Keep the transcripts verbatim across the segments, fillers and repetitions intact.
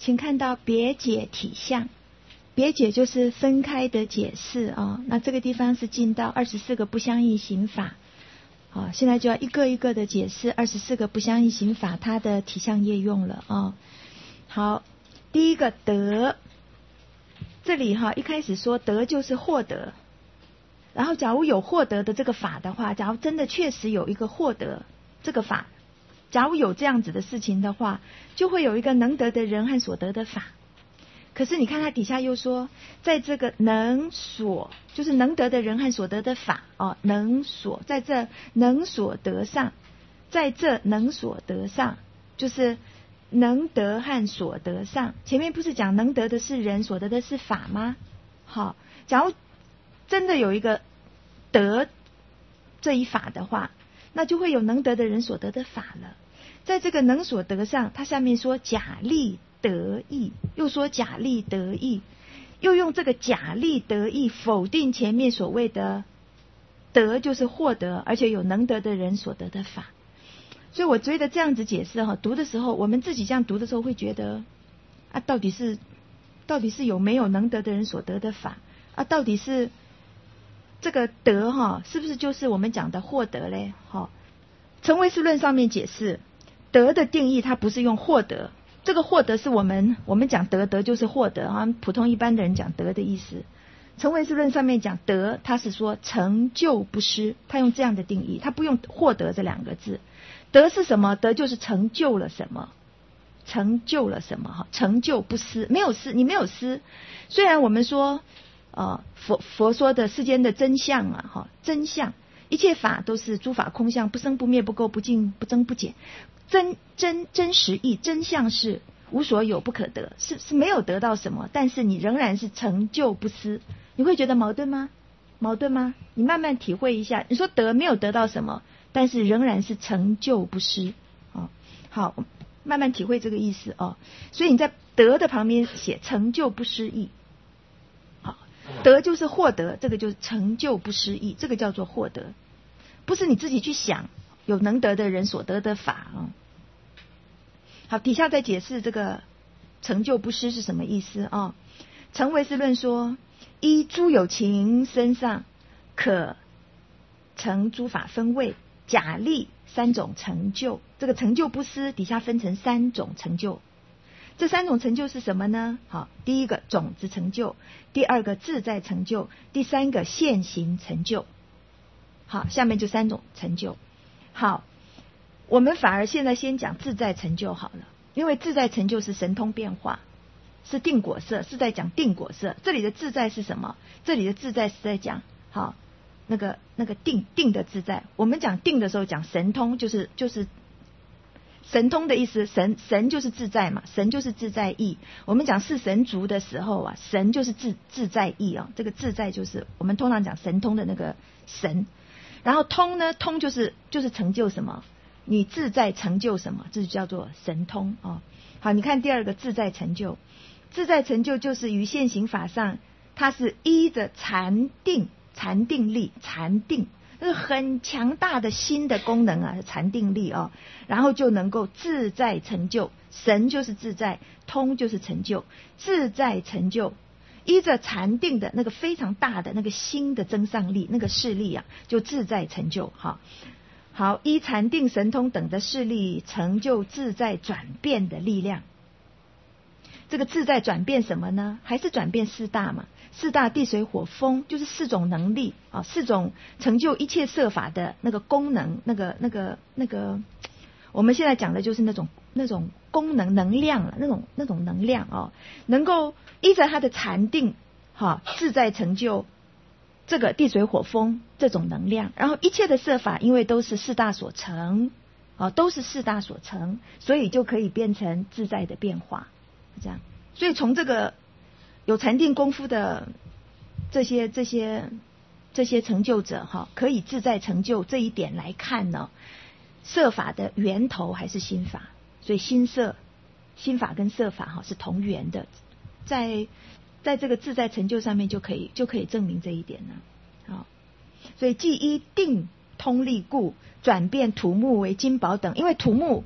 请看到别解体相，别解就是分开的解释啊、哦。那这个地方是进到二十四个不相应刑法，好、哦，现在就要一个一个的解释二十四个不相应刑法它的体相业用了啊、哦。好，第一个得，这里哈、哦、一开始说得就是获得，然后假如有获得的这个法的话，假如真的确实有一个获得这个法，假如有这样子的事情的话，就会有一个能得的人和所得的法。可是你看他底下又说，在这个能所，就是能得的人和所得的法哦，能所在这能所得上，在这能所得上，就是能得和所得上。前面不是讲能得的是人，所得的是法吗？好，假如真的有一个得这一法的话，那就会有能得的人所得的法了。在这个能所得上，它下面说假立得义，又说假立得义，又用这个假立得义否定前面所谓的得就是获得，而且有能得的人所得的法。所以我觉得这样子解释哈，读的时候我们自己这样读的时候会觉得啊，到底是到底是有没有能得的人所得的法啊？到底是这个得哈，是不是就是我们讲的获得嘞？哈，成唯识论上面解释得的定义，它不是用获得。这个获得是我们我们讲得得就是获得啊，普通一般的人讲得的意思。成唯识论上面讲得，他是说成就不失，他用这样的定义，他不用获得这两个字。得是什么？得就是成就了什么，成就了什么哈？成就不失，没有失，你没有失。虽然我们说呃佛佛说的世间的真相啊哈，真相一切法都是诸法空相，不生不灭，不垢不净，不增不减。真真真实义，真相是无所有不可得，是是没有得到什么，但是你仍然是成就不失。你会觉得矛盾吗？矛盾吗？你慢慢体会一下。你说得没有得到什么，但是仍然是成就不失。哦，好，慢慢体会这个意思哦。所以你在得的旁边写成就不失义。好，得就是获得，这个就是成就不失义，这个叫做获得，不是你自己去想有能得的人所得的法啊。好，底下再解释这个成就不失是什么意思啊？成唯识论说，依诸有情身上可成诸法分位，假立三种成就。这个成就不失底下分成三种成就，这三种成就是什么呢？好，第一个种子成就，第二个自在成就，第三个现行成就。好，下面就三种成就。好，我们反而现在先讲自在成就好了，因为自在成就是神通变化，是定果色，是在讲定果色。这里的自在是什么？这里的自在是在讲好那个那个定定的自在。我们讲定的时候讲神通，就是就是神通的意思，神神就是自在嘛，神就是自在意。我们讲是神足的时候啊，神就是自自在意啊，这个自在就是我们通常讲神通的那个神。然后通呢，通就是就是成就什么，你自在成就什么，这就叫做神通哦。好，你看第二个自在成就，自在成就就是于现行法上，它是依着禅定禅定力禅定，那是很强大的心的功能啊，禅定力哦，然后就能够自在成就。神就是自在，通就是成就，自在成就。依着禅定的那个非常大的那个心的增上力，那个势力啊，就自在成就。好，好，依禅定神通等的势力，成就自在转变的力量。这个自在转变什么呢？还是转变四大嘛？四大地水火风，就是四种能力啊，四种成就一切色法的那个功能，那个那个那个，我们现在讲的就是那种那种功能能量了，那种那种能量哦，能够依着它的禅定，哈，自在成就这个地水火风这种能量。然后一切的色法，因为都是四大所成，啊，都是四大所成，所以就可以变成自在的变化，这样。所以从这个有禅定功夫的这些这些这些成就者哈，可以自在成就这一点来看呢，色法的源头还是心法，所以心色心法跟色法哈是同源的，在在这个自在成就上面就可以就可以证明这一点了。好，所以既依定通力故，转变土木为金宝等，因为土木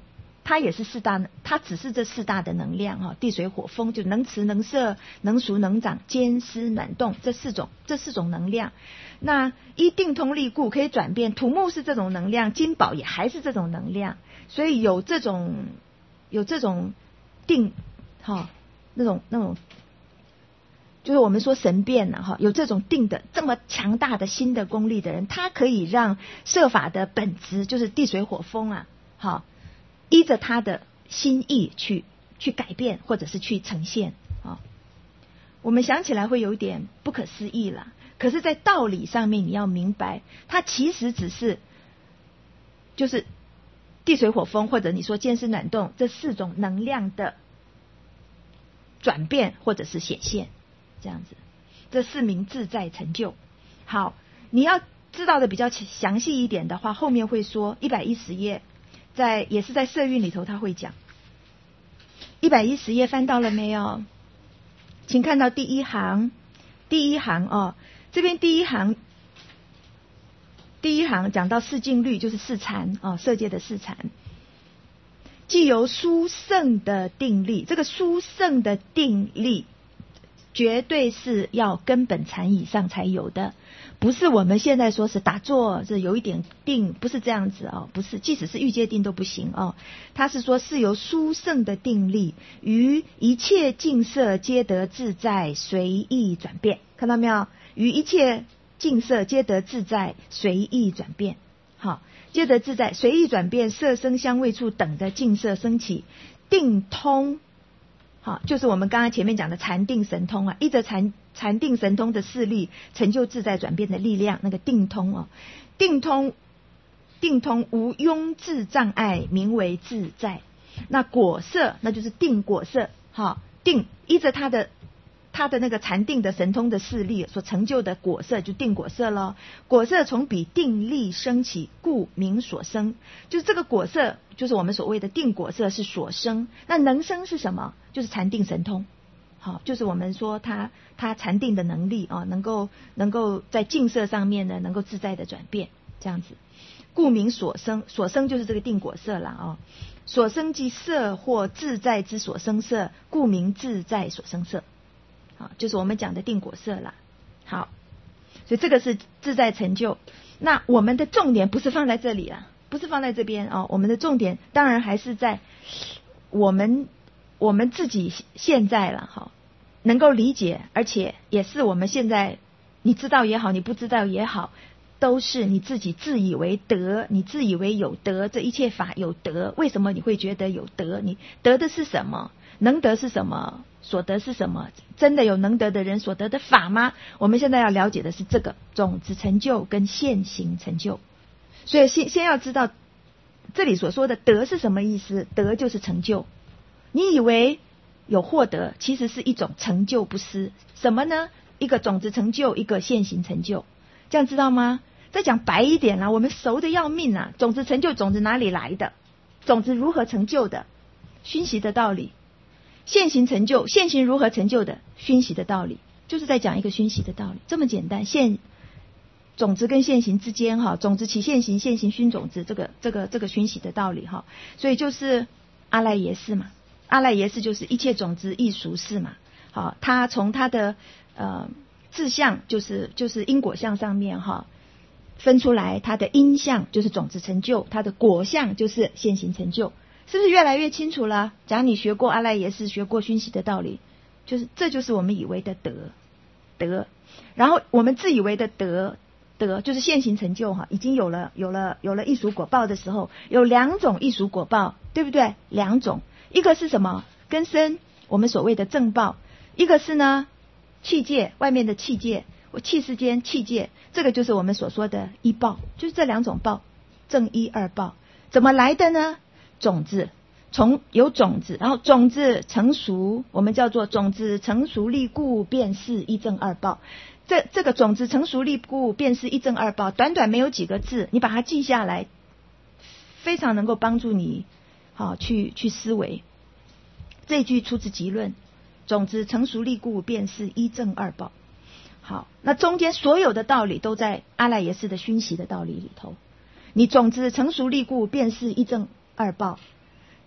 它也是四大，它只是这四大的能量哈，地水火风，就能持能摄能熟能长坚湿暖动这四种这四种能量。那一定通力固可以转变，土木是这种能量，金宝也还是这种能量，所以有这种有这种定哈那种那种。就是我们说神变了哈，有这种定的这么强大的心的功力的人，他可以让摄法的本质就是地水火风啊，好，依着他的心意去去改变或者是去呈现啊。我们想起来会有一点不可思议了，可是，在道理上面你要明白，它其实只是就是地水火风或者你说坚湿暖动这四种能量的转变或者是显现。这样子，这四名自在成就。好，你要知道的比较详细一点的话，后面会说一百一十页，在也是在色蕴里头他会讲。一百一十页翻到了没有？请看到第一行，第一行哦，这边第一行，第一行讲到四静律，就是四禅哦，色界的四禅。既由殊胜的定力，这个殊胜的定力绝对是要根本禅以上才有的，不是我们现在说是打坐这有一点定，不是这样子哦，不是，即使是欲界定都不行哦。他是说是由殊胜的定力，于一切境色皆得自在随意转变，看到没有？于一切境色皆得自在随意转变，好，皆得自在随意转变，色声香味触等的境色升起，定通。好，就是我们刚刚前面讲的禅定神通啊，依着禅禅定神通的势力，成就自在转变的力量，那个定通哦，定通定通无庸置障碍，名为自在。那果色，那就是定果色，好，定依着他的他的那个禅定的神通的势力所成就的果色，就定果色咯。果色从彼定力升起，故名所生。就是这个果色，就是我们所谓的定果色是所生。那能生是什么？就是禅定神通。好，就是我们说他他禅定的能力啊，能够能够在境色上面呢，能够自在的转变，这样子。故名所生，所生就是这个定果色了啊。所生即色或自在之所生色，故名自在所生色。好，就是我们讲的定果色啦。好，所以这个是自在成就。那我们的重点不是放在这里啦，不是放在这边哦。我们的重点当然还是在我们我们自己现在了哈，能够理解，而且也是我们现在你知道也好，你不知道也好，都是你自己自以为得，你自以为有得，这一切法有得。为什么你会觉得有得？你得的是什么？能得是什么？所得是什么？真的有能得的人所得的法吗？我们现在要了解的是这个种子成就跟现行成就。所以先先要知道这里所说的得是什么意思？得就是成就。你以为有获得，其实是一种成就不失。什么呢？一个种子成就，一个现行成就。这样知道吗？再讲白一点啦，我们熟的要命啊！种子成就，种子哪里来的？种子如何成就的？熏习的道理。现行成就，现行如何成就的？熏习的道理，就是在讲一个熏习的道理，这么简单。现种子跟现行之间哈，种子起现行，现行熏种子，这个这个这个熏习的道理哈，所以就是阿赖耶识嘛，阿赖耶识就是一切种子亦熟识嘛。好，他从他的呃志向，就是就是因果相上面哈，分出来他的因相就是种子成就，他的果相就是现行成就。是不是越来越清楚了？假如你学过阿赖耶识，学过熏习的道理，就是这就是我们以为的得得，然后我们自以为的得得就是现行成就哈，已经有了有了有了异熟果报的时候，有两种异熟果报，对不对？两种，一个是什么？根身，我们所谓的正报；一个是呢器界，外面的器界，我器世间器界，这个就是我们所说的一报，就是这两种报，正一二报，怎么来的呢？种子，从有种子，然后种子成熟，我们叫做种子成熟立故，便是一正二报。这这个种子成熟立故，便是一正二报，短短没有几个字，你把它记下来，非常能够帮助你好去去思维。这句出自集论，种子成熟立故，便是一正二报。好，那中间所有的道理都在阿赖耶识的熏习的道理里头。你种子成熟立故，便是一正二报，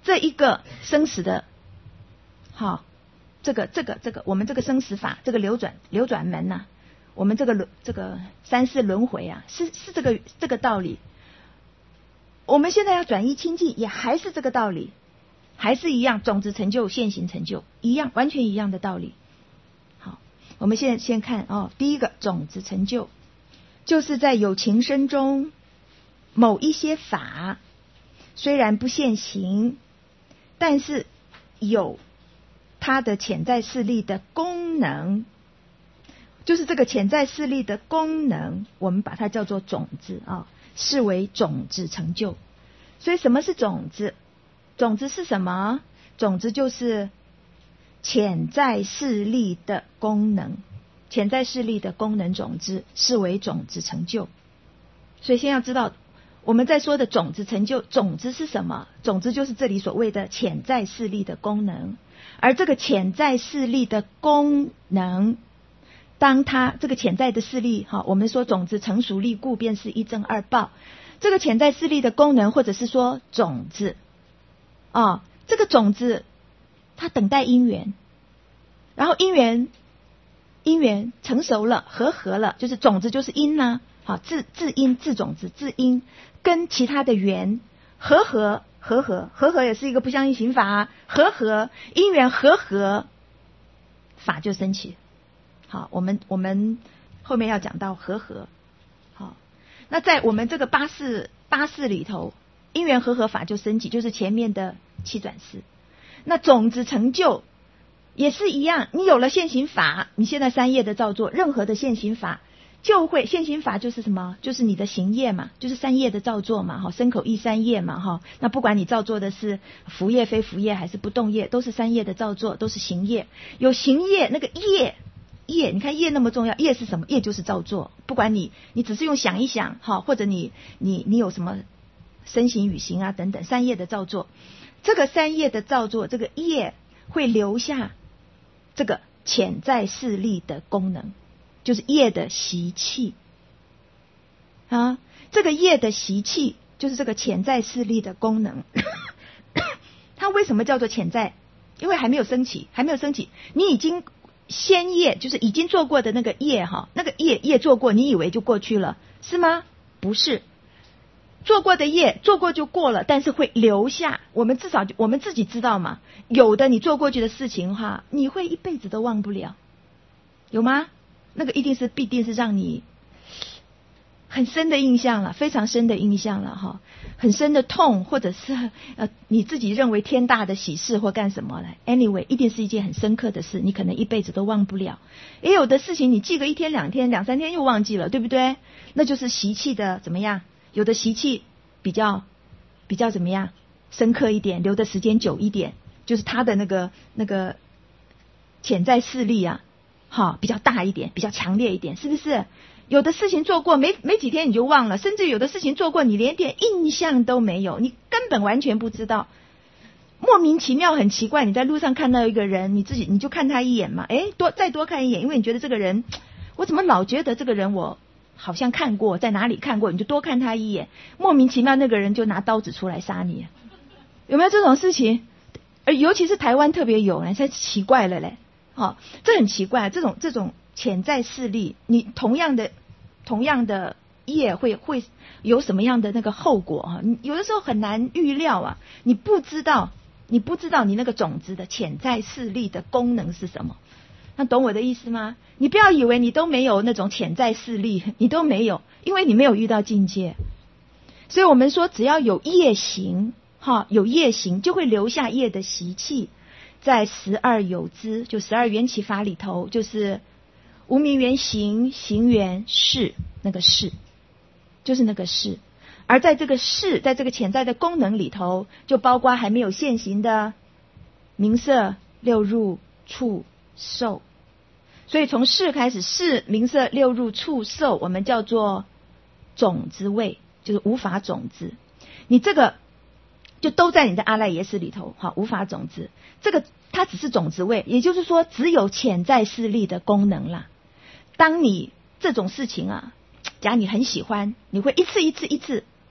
这一个生死的，好，这个这个这个我们这个生死法，这个流转流转门呐、啊，我们这个轮这个三世轮回啊，是是这个这个道理。我们现在要转移清净，也还是这个道理，还是一样，种子成就，现行成就，一样，完全一样的道理。好，我们现在先看哦，第一个种子成就，就是在有情身中某一些法，虽然不现行，但是有它的潜在势力的功能，就是这个潜在势力的功能，我们把它叫做种子啊。视为种子成就。所以什么是种子？种子是什么？种子就是潜在势力的功能，潜在势力的功能种子视为种子成就。所以先要知道我们在说的种子成就，种子是什么？种子就是这里所谓的潜在势力的功能。而这个潜在势力的功能，当它这个潜在的势力，好，我们说种子成熟力故便是一正二报。这个潜在势力的功能，或者是说种子，啊，这个种子它等待因缘，然后因缘因缘成熟了，合合了，就是种子就是因呐、啊，好，自自因自种子自因跟其他的缘合合合合合合也是一个不相应刑法、啊，合合因缘合合，法就升起。好，我们我们后面要讲到和合。好，那在我们这个八识八识里头，因缘和合法就升起，就是前面的七转识。那种子成就也是一样，你有了现行法，你现在三业的造作，任何的现行法就会，现行法就是什么？就是你的行业嘛，就是三业的造作嘛，哈，身口意三业嘛，哈。那不管你造作的是福业、非福业还是不动业，都是三业的造作，都是行业。有行业，那个业。业，你看业那么重要，业是什么？业就是造作。不管你，你只是用想一想，哈，或者你你你有什么身行语行啊等等，三业的造作，这个三业的造作，这个业会留下这个潜在势力的功能，就是业的习气啊。这个业的习气就是这个潜在势力的功能。它为什么叫做潜在？因为还没有升起，还没有升起，你已经。先业就是已经做过的那个业哈，那个业业做过，你以为就过去了，是吗？不是，做过的业做过就过了，但是会留下。我们至少我们自己知道嘛，有的你做过去的事情哈，你会一辈子都忘不了，有吗？那个一定是必定是让你很深的印象了，非常深的印象了哈，很深的痛，或者是呃你自己认为天大的喜事或干什么来 ，anyway 一定是一件很深刻的事，你可能一辈子都忘不了。也有的事情你记个一天两天两三天又忘记了，对不对？那就是习气的怎么样？有的习气比较比较怎么样深刻一点，留的时间久一点，就是他的那个那个潜在势力啊，哈比较大一点，比较强烈一点，是不是？有的事情做过没没几天你就忘了，甚至有的事情做过你连点印象都没有，你根本完全不知道，莫名其妙很奇怪。你在路上看到一个人，你自己你就看他一眼嘛，诶多再多看一眼，因为你觉得这个人，我怎么老觉得这个人我好像看过，在哪里看过，你就多看他一眼，莫名其妙那个人就拿刀子出来杀你，有没有这种事情？而尤其是台湾特别有，才奇怪了嘞，哦，这很奇怪，这种这种潜在势力，你同样的同样的业会会有什么样的那个后果啊？你有的时候很难预料啊，你不知道，你不知道你那个种子的潜在势力的功能是什么？那懂我的意思吗？你不要以为你都没有那种潜在势力，你都没有，因为你没有遇到境界。所以我们说，只要有业行，哈，有业行就会留下业的习气，在十二有支，就十二缘起法里头，就是无明缘行，行缘识，那个识就是那个识。而在这个识，在这个潜在的功能里头，就包括还没有现行的名色、六入、触、受。所以从识开始，识、名色、六入、触、受，我们叫做种子位，就是无法种子。你这个就都在你的阿赖耶识里头，好，无法种子。这个它只是种子位，也就是说只有潜在势力的功能啦。当你这种事情啊，假如你很喜欢，你会一次一次一次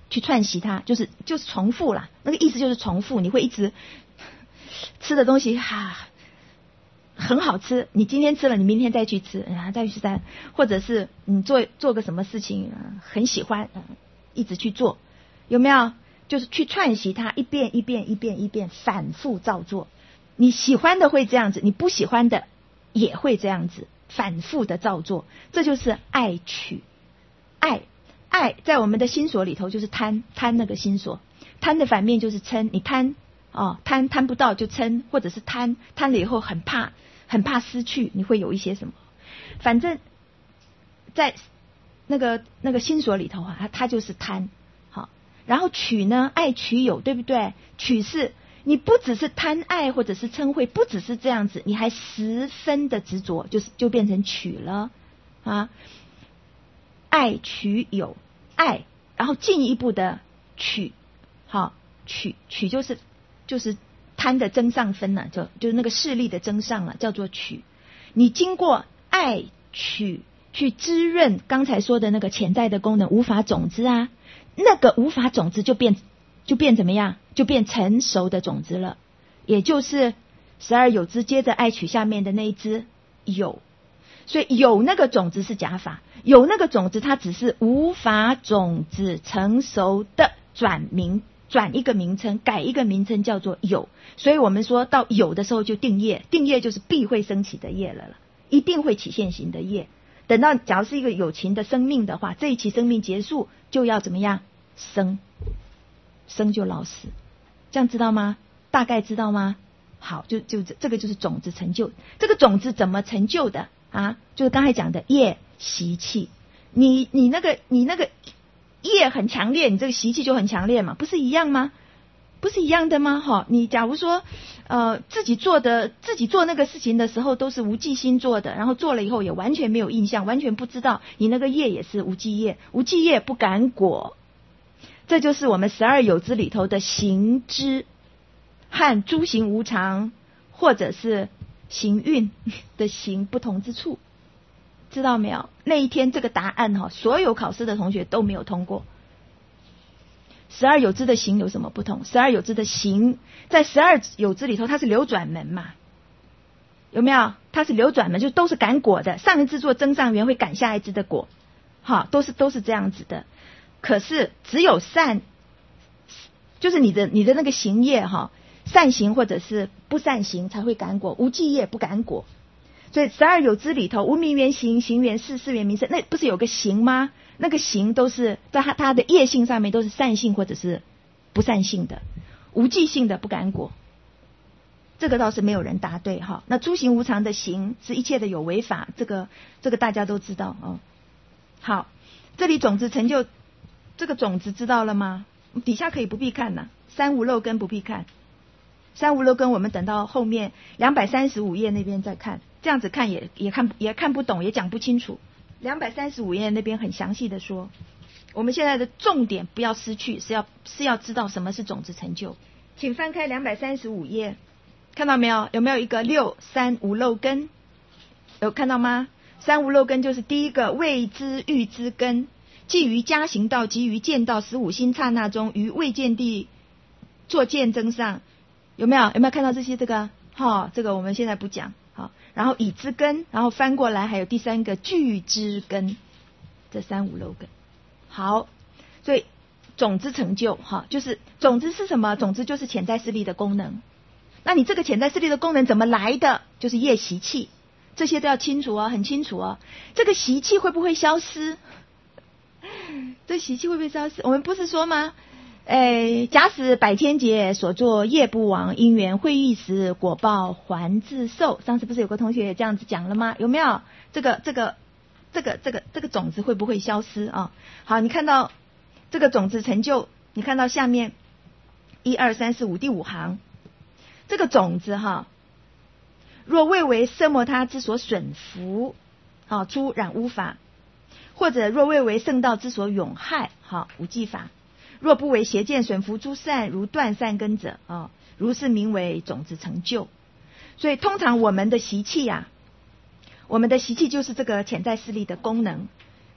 去串习它，就是就是重复啦。那个意思就是重复，你会一直吃的东西哈、啊、很好吃，你今天吃了，你明天再去吃，然后再去吃，或者是你做做个什么事情、呃、很喜欢、呃，一直去做，有没有？就是去串习它，一遍一遍一遍一遍反复照做。你喜欢的会这样子，你不喜欢的也会这样子反复的照做，这就是爱取。爱爱在我们的心所里头就是贪，贪那个心所，贪的反面就是嗔。你贪哦，贪贪不到就嗔，或者是贪贪了以后很怕很怕失去，你会有一些什么？反正在那个那个心所里头啊，它它就是贪。好，然后取呢，爱取有，对不对？取是你不只是贪爱或者是嗔恚，不只是这样子，你还十分的执着，就是就变成取了啊。爱取有爱，然后进一步的取，好取取就是就是贪的增上分了、啊，就就是那个势力的增上了、啊，叫做取。你经过爱取去滋润刚才说的那个潜在的功能无法种子啊，那个无法种子就变就变怎么样？就变成熟的种子了，也就是十二有支接着爱取下面的那一支有。所以有那个种子是假法，有那个种子它只是无法种子成熟的转名，转一个名称，改一个名称叫做有。所以我们说到有的时候就定业，定业就是必会升起的业了了，一定会起现行的业。等到假如是一个有情的生命的话，这一期生命结束就要怎么样？生，生就老死，这样知道吗？大概知道吗？好，就就这个就是种子成就。这个种子怎么成就的？啊，就是刚才讲的业习气，你你那个你那个业很强烈，你这个习气就很强烈嘛，不是一样吗？不是一样的吗？哈，你假如说呃自己做的自己做那个事情的时候都是无记心做的，然后做了以后也完全没有印象，完全不知道，你那个业也是无记业，无记业不感果，这就是我们十二有支里头的行知和诸行无常或者是行运的行不同之处，知道没有？那一天这个答案哈，所有考试的同学都没有通过。十二有支的行有什么不同？十二有支的行在十二有支里头，它是流转门嘛，有没有？它是流转门，就都是感果的，上一支做增上缘会感下一支的果，哈，都是都是这样子的。可是只有善，就是你的你的那个行业哈。善行或者是不善行才会感果，无记业不感果。所以十二有支里头，无名缘行、行缘事、事缘名色，那不是有个行吗？那个行都是在它它的业性上面都是善性或者是不善性的，无记性的不感果。这个倒是没有人答对哈。那诸行无常的行是一切的有为法，这个这个大家都知道哦。好，这里种子成就，这个种子知道了吗？底下可以不必看了，三无漏根不必看。三无漏根我们等到后面两百三十五页那边再看，这样子看也也看也看不懂，也讲不清楚。两百三十五页那边很详细的说，我们现在的重点不要失去，是要是要知道什么是种子成就。请翻开两百三十五页，看到没有？有没有一个六三无漏根？有看到吗？三无漏根就是第一个未知欲之根，即于加行道及于见道十五心刹那中，于未见地作见增上。有没有有没有看到这些？这个哈、哦，这个我们现在不讲。好，然后已之根，然后翻过来还有第三个具之根，这三无漏根。好，所以种子成就哈，就是种子是什么？种子就是潜在势力的功能。那你这个潜在势力的功能怎么来的？就是业习气，这些都要清楚哦，很清楚哦。这个习气会不会消失？这习气会不会消失？我们不是说吗？诶，假使百千劫所作业不亡，因缘会遇时果报还自受。上次不是有个同学也这样子讲了吗？有没有？这个这个这个这个这个种子会不会消失啊？好，你看到这个种子成就，你看到下面一二三四五第五行，这个种子哈，若未为色摩他之所损福，好出染污法，或者若未为圣道之所永害，好无记法。若不为邪见损福诸善，如断善根者啊、哦，如是名为种子成就。所以通常我们的习气呀、啊，我们的习气就是这个潜在势力的功能。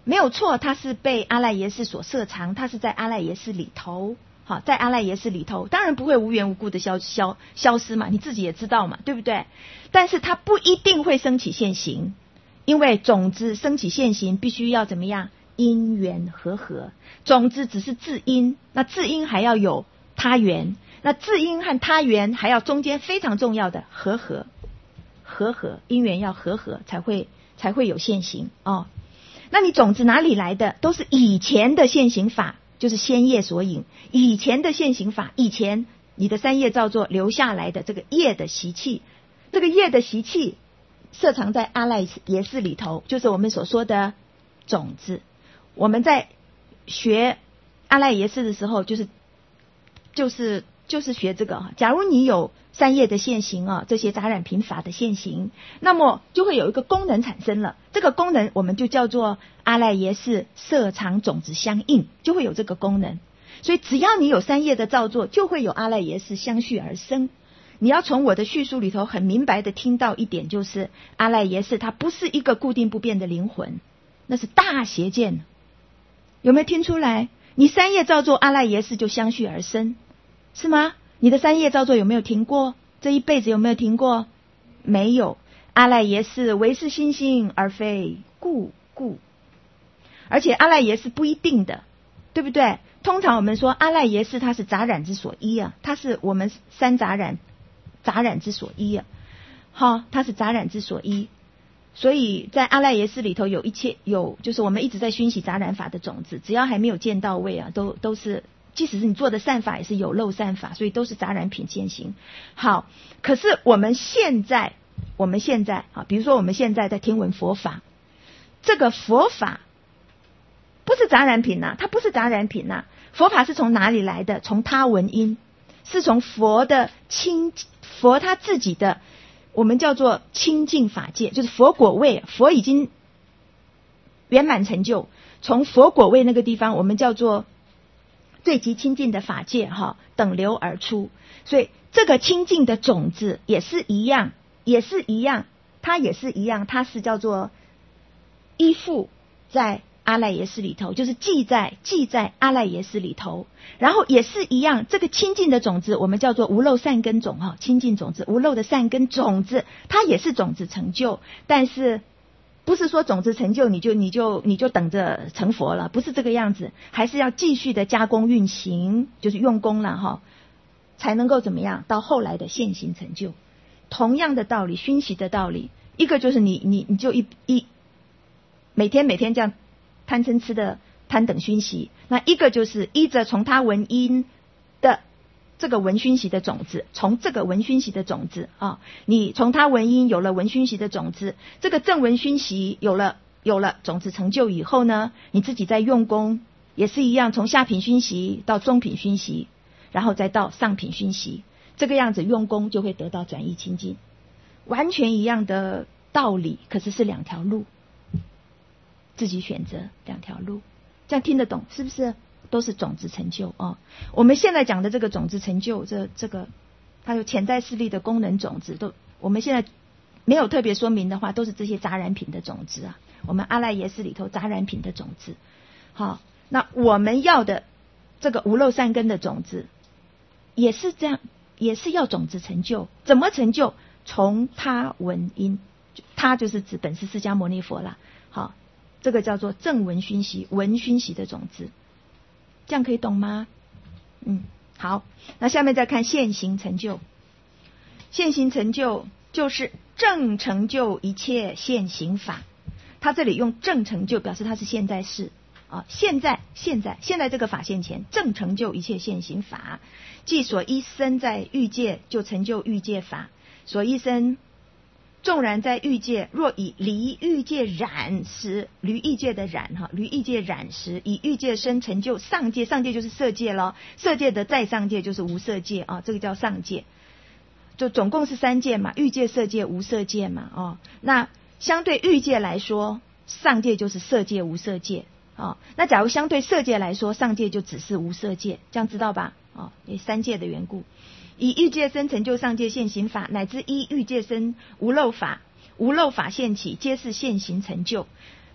没有错，它是被阿赖耶识所摄藏，它是在阿赖耶识里头。好，在阿赖耶识里头，当然不会无缘无故的消消消失嘛，你自己也知道嘛，对不对？但是它不一定会升起现行，因为种子升起现行必须要怎么样？因缘和合。种子只是自因，那自因还要有他缘，那自因和他缘还要中间非常重要的和合，和合因缘要和合才会才会有现行哦。那你种子哪里来的？都是以前的现行法。就是先业所引，以前的现行法，以前你的三业造作留下来的这个业的习气，这个业的习气摄藏在阿赖耶识里头，就是我们所说的种子。我们在学阿赖耶识的时候，就是就是就是学这个。假如你有三业的现行啊，这些杂染品法的现行，那么就会有一个功能产生了。这个功能我们就叫做阿赖耶识摄藏种子相应，就会有这个功能。所以只要你有三业的造作，就会有阿赖耶识相续而生。你要从我的叙述里头很明白的听到一点，就是阿赖耶识它不是一个固定不变的灵魂，那是大邪见。有没有听出来？你三业造作，阿赖耶识就相续而生，是吗？你的三业造作有没有停过？这一辈子有没有停过？没有。阿赖耶识唯是心性，而非故故。而且阿赖耶识不一定的，对不对？通常我们说阿赖耶识它是杂染之所依啊，它是我们三杂染杂染之所依啊，好，它是杂染之所依。所以在阿赖耶识里头有一切有，就是我们一直在熏习杂染法的种子，只要还没有见到位啊，都都是。即使是你做的善法也是有漏善法，所以都是杂染品现行。好，可是我们现在我们现在啊，比如说我们现在在听闻佛法，这个佛法不是杂染品呐、啊，它不是杂染品呐、啊。佛法是从哪里来的？从他闻因，是从佛的清佛他自己的，我们叫做清净法界，就是佛果位，佛已经圆满成就，从佛果位那个地方，我们叫做最极清净的法界哈，等流而出。所以这个清净的种子也是一样，也是一样，它也是一样，它是叫做依附在阿赖耶识里头，就是记在记在阿赖耶识里头。然后也是一样，这个清净的种子我们叫做无漏善根种哈，清净种子，无漏的善根种子，它也是种子成就，但是不是说种子成就你就你就你就等着成佛了，不是这个样子，还是要继续的加工运行，就是用功了哈，才能够怎么样到后来的现行成就。同样的道理，熏习的道理，一个就是你你你就一一每天每天这样贪嗔痴的贪等熏习，那一个就是依着从他闻因的这个闻熏习的种子，从这个闻熏习的种子啊，你从他闻因有了闻熏习的种子，这个正闻熏习有了有了种子成就以后呢，你自己在用功也是一样，从下品熏习到中品熏习，然后再到上品熏习，这个样子用功就会得到转移清净，完全一样的道理，可是是两条路，自己选择两条路，这样听得懂是不是？都是种子成就哦。我们现在讲的这个种子成就，这这个还有潜在势力的功能种子，都我们现在没有特别说明的话，都是这些杂染品的种子啊。我们阿赖耶识里头杂染品的种子，好，那我们要的这个无漏善根的种子，也是这样，也是要种子成就。怎么成就？从他闻因，他就是指本师释迦牟尼佛啦。好，这个叫做正闻熏习，闻熏习的种子。这样可以懂吗？嗯，好，那下面再看现行成就。现行成就就是正成就一切现行法，他这里用正成就表示它是现在式啊，现在现在现在这个法现前，正成就一切现行法，即所依身在欲界，就成就欲界法。所依身纵然在欲界，若以离欲界染时，离欲界的染哈，离欲界染时，以欲界身成就上界，上界就是色界咯，色界的再上界就是无色界啊，这个叫上界。就总共是三界嘛，欲界、色界、无色界嘛哦。那相对欲界来说，上界就是色界、无色界哦。那假如相对色界来说，上界就只是无色界，这样知道吧？哦，因为三界的缘故。以欲界身成就上界现行法，乃至依欲界身无漏法，无漏法现起，皆是现行成就。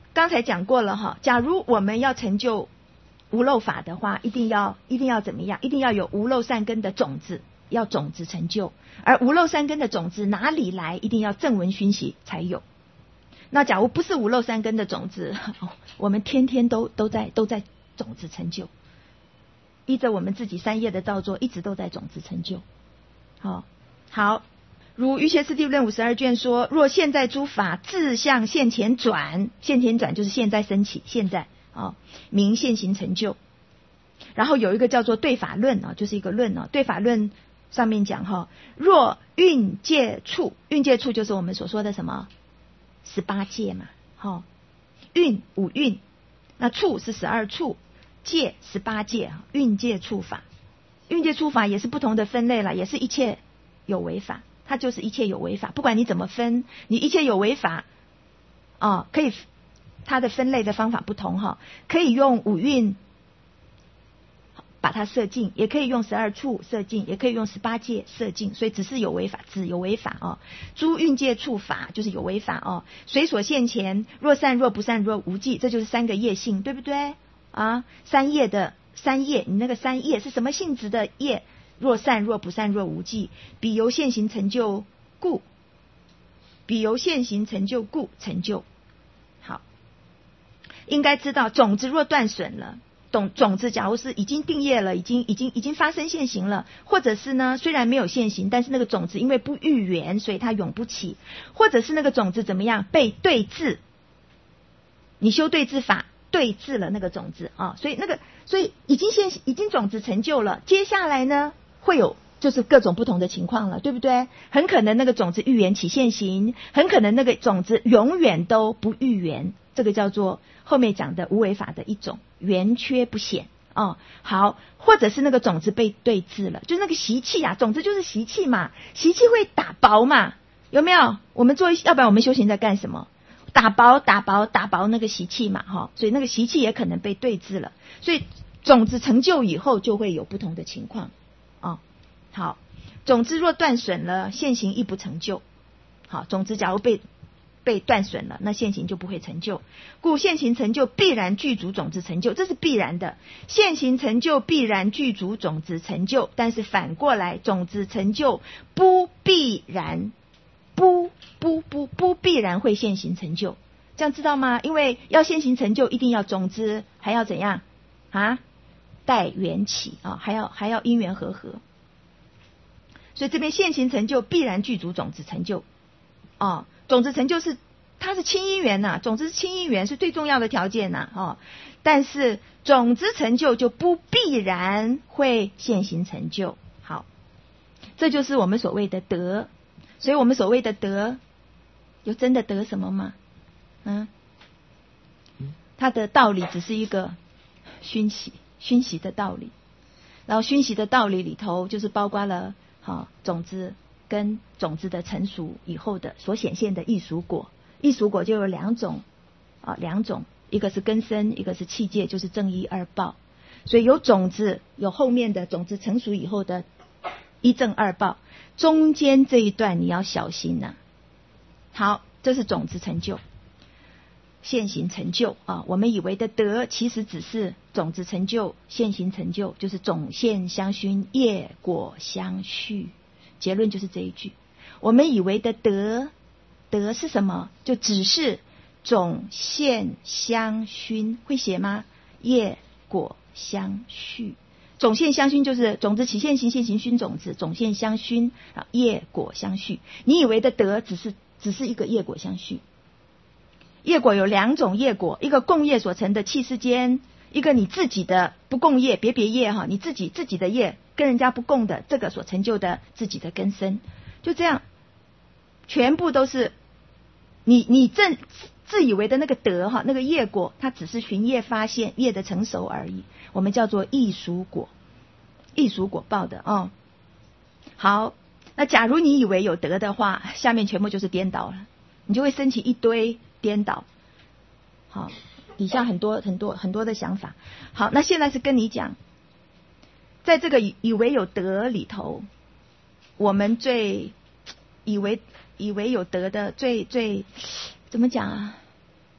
刚才讲过了哈，假如我们要成就无漏法的话，一定要一定要怎么样？一定要有无漏善根的种子，要种子成就。而无漏善根的种子哪里来？一定要正闻熏习才有。那假如不是无漏善根的种子，我们天天都都在都在种子成就，依着我们自己三业的造作，一直都在种子成就。好，好，如《瑜伽师地论》五十二卷说：若现在诸法自向现前转，现前转就是现在升起，现在啊，名现行成就。然后有一个叫做对法论啊，就是一个论啊，对法论上面讲哈，若蕴界处，蕴界处就是我们所说的什么十八界嘛，哈，蕴五蕴，那处是十二处，界十八界啊，蕴界处法，蕴界处法也是不同的分类了，也是一切有为法，它就是一切有为法，不管你怎么分，你一切有为法啊，可以它的分类的方法不同哈，可以用五蕴把它摄尽，也可以用十二处摄尽，也可以用十八界摄尽，所以只是有为法，只有为法哦。诸蕴界处法就是有为法哦。随所现前，若善若不善若无记，这就是三个业性，对不对啊？三业的三业，你那个三业是什么性质的业？若善若不善若无记，彼由现行成就故，彼由现行成就故成就。好，应该知道种子若断损了。种种子假如是已经定业了，已经已经已经发生现行了，或者是呢虽然没有现行，但是那个种子因为不遇缘，所以它永不起，或者是那个种子怎么样被对治，你修对治法对治了那个种子啊，所以那个所以已经现已经种子成就了，接下来呢会有就是各种不同的情况了，对不对？很可能那个种子遇缘起现行，很可能那个种子永远都不遇缘，这个叫做后面讲的无为法的一种，缘缺不显哦。好，或者是那个种子被对治了，就是那个习气啊，种子就是习气嘛，习气会打薄嘛，有没有？我们做，要不然我们修行在干什么？打薄打薄打薄那个习气嘛，哈、哦，所以那个习气也可能被对治了，所以种子成就以后就会有不同的情况哦。好，种子若断损了，现行亦不成就。好，种子假如被被断损了，那现行就不会成就，故现行成就必然具足种子成就，这是必然的。现行成就必然具足种子成就，但是反过来，种子成就不必然，不不不不必然会现行成就，这样知道吗？因为要现行成就，一定要种子还要怎样啊？待缘起啊，还要还要因缘和合，所以这边现行成就必然具足种子成就哦。种子成就是它是亲因缘呐，种子是亲因缘是最重要的条件呐，哦，但是种子成就就不必然会现行成就。好，这就是我们所谓的德。所以我们所谓的德，有真的得什么吗？嗯，它的道理只是一个熏习，熏习的道理。然后熏习的道理里头，就是包括了好、哦、种子。跟种子的成熟以后的所显现的异熟果，异熟果就有两种啊，两种，一个是根身，一个是器界，就是正一二报。所以有种子，有后面的种子成熟以后的一正二报，中间这一段你要小心呐、啊。好，这是种子成就，现行成就啊。我们以为的德，其实只是种子成就、现行成就，就是种现相熏，业果相续。结论就是这一句，我们以为的德，德是什么？就只是种现相熏，会写吗？业果相续，种现相熏就是种子起现行，现行熏种子，种现相熏啊，业果相续。你以为的德只是只是一个业果相续，业果有两种业果，一个共业所成的气世间，一个你自己的不共业，别别业哈，你自己自己的业。跟人家不共的这个所成就的自己的根身，就这样，全部都是你你正自以为的那个德哈，那个业果，它只是循业发现业的成熟而已，我们叫做异熟果，异熟果报的哦。好，那假如你以为有德的话，下面全部就是颠倒了，你就会升起一堆颠倒。好，底下很多很多很多的想法。好，那现在是跟你讲。在这个以为有德里头，我们最以为以为有德的最最怎么讲啊？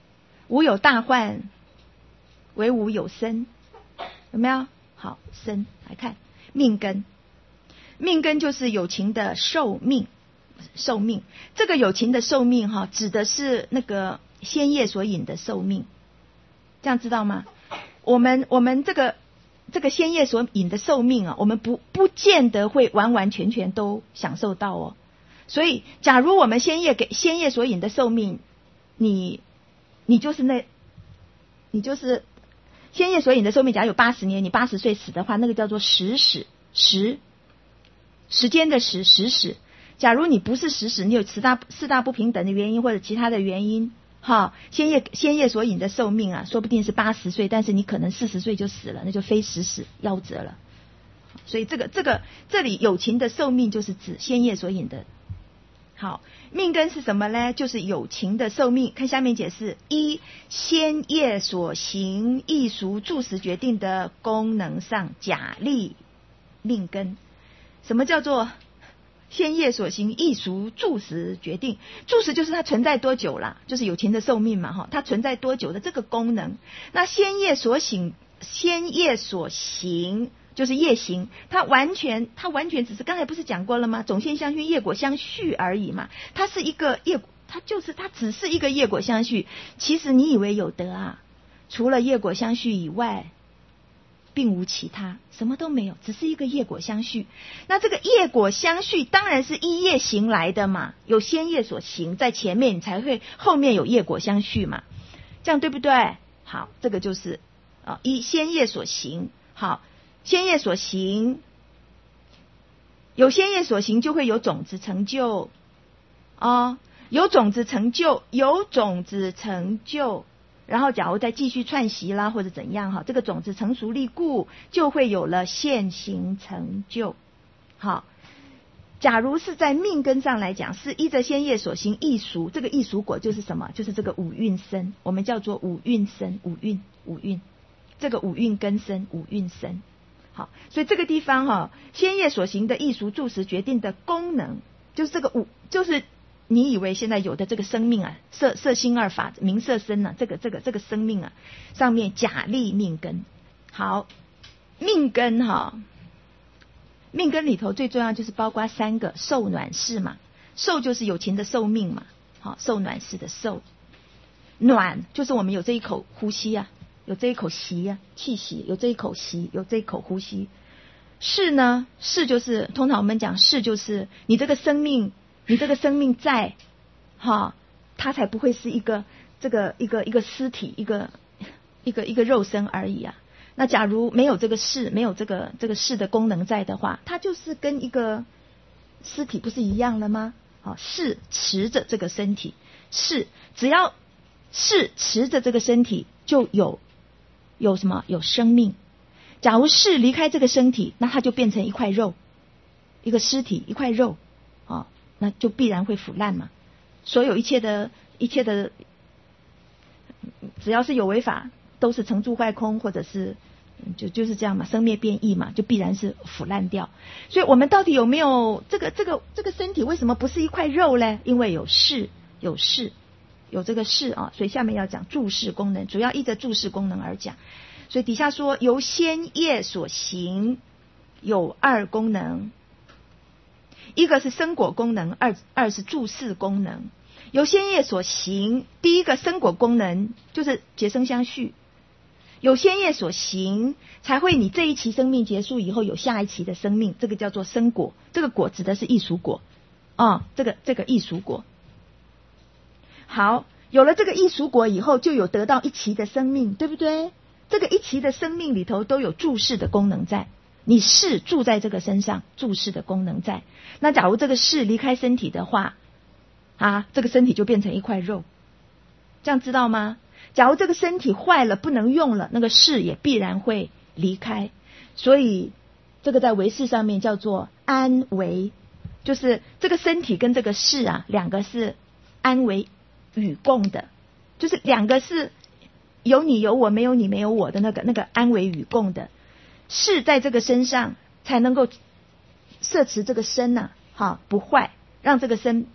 无有大患，唯无有生，有没有？好，生来看命根，命根就是有情的寿命，寿命。这个有情的寿命哈，指的是那个先业所引的寿命，这样知道吗？我们我们这个这个先业所引的寿命啊，我们不不见得会完完全全都享受到哦。所以，假如我们先业给先业所引的寿命，你你就是那，你就是先业所引的寿命，假如有八十年，你八十岁死的话，那个叫做时死，时时间的时时死。假如你不是时死，你有四大四大不平等的原因或者其他的原因，哈，先业先业所引的寿命啊，说不定是八十岁，但是你可能四十岁就死了，那就非时死夭折了。所以这个这个这里有情的寿命就是指先业所引的。好，命根是什么呢？就是有情的寿命。看下面解释：一、先业所行异俗住时决定的功能上假立命根。什么叫做先业所行异俗住时决定？住时就是它存在多久啦，就是有情的寿命嘛，哈，它存在多久的这个功能。那先业所行，先业所行。就是业行，它完全它完全只是刚才不是讲过了吗？种现相续，业果相续而已嘛。它是一个业，它就是它只是一个业果相续。其实你以为有得啊，除了业果相续以外，并无其他，什么都没有，只是一个业果相续。那这个业果相续当然是依业行来的嘛，有先业所行在前面，你才会后面有业果相续嘛，这样对不对？好，这个就是啊，依先业所行。好。先业所行，有先业所行就会有种子成就哦，有种子成就，有种子成就，然后假如再继续串习啦或者怎样哈，这个种子成熟立固，就会有了现行成就。好，假如是在命根上来讲，是依着先业所行异俗，这个异俗果就是什么？就是这个五蕴生，我们叫做五蕴生，五蕴五蕴，这个五蕴根生，五蕴生。好，所以这个地方哈、哦，先业所行的异俗住时决定的功能，就是这个五，就是你以为现在有的这个生命啊，色色心二法名色身啊，这个这个这个生命啊，上面假立命根。好，命根哈、哦，命根里头最重要就是包括三个受暖世嘛，受就是有情的寿命嘛，好，受暖世的受，暖就是我们有这一口呼吸啊。有这一口息啊，气息，有这一口息，有这一口呼吸。世呢，世就是通常我们讲世就是你这个生命，你这个生命在，哈，它才不会是一个这个一个一个尸体，一个一个一个肉身而已啊。那假如没有这个世，没有这个这个世的功能在的话，它就是跟一个尸体不是一样了吗？好，世持着这个身体，世只要世持着这个身体，就有。有什么？有生命。假如是离开这个身体，那它就变成一块肉，一个尸体，一块肉啊、哦，那就必然会腐烂嘛。所有一切的一切的，只要是有为法，都是成住坏空，或者是就就是这样嘛，生灭变异嘛，就必然是腐烂掉。所以我们到底有没有这个这个这个身体？为什么不是一块肉呢？因为有事，有事。有这个事啊，所以下面要讲住事功能，主要依着住事功能而讲。所以底下说由先业所行有二功能，一个是生果功能，二二是住事功能。由先业所行，第一个生果功能就是结生相续，有先业所行才会你这一期生命结束以后有下一期的生命，这个叫做生果。这个果指的是异熟果啊、哦，这个这个异熟果。好，有了这个异熟果以后，就有得到一期的生命，对不对？这个一期的生命里头都有住事的功能在，你事住在这个身上，住事的功能在。那假如这个事离开身体的话，啊，这个身体就变成一块肉，这样知道吗？假如这个身体坏了不能用了，那个事也必然会离开。所以这个在唯识上面叫做安唯，就是这个身体跟这个事啊，两个是安唯与共的，就是两个是有你有我，没有你没有我的那个那个安唯与共的。是在这个身上才能够摄持这个身呐、啊，好不坏，让这个身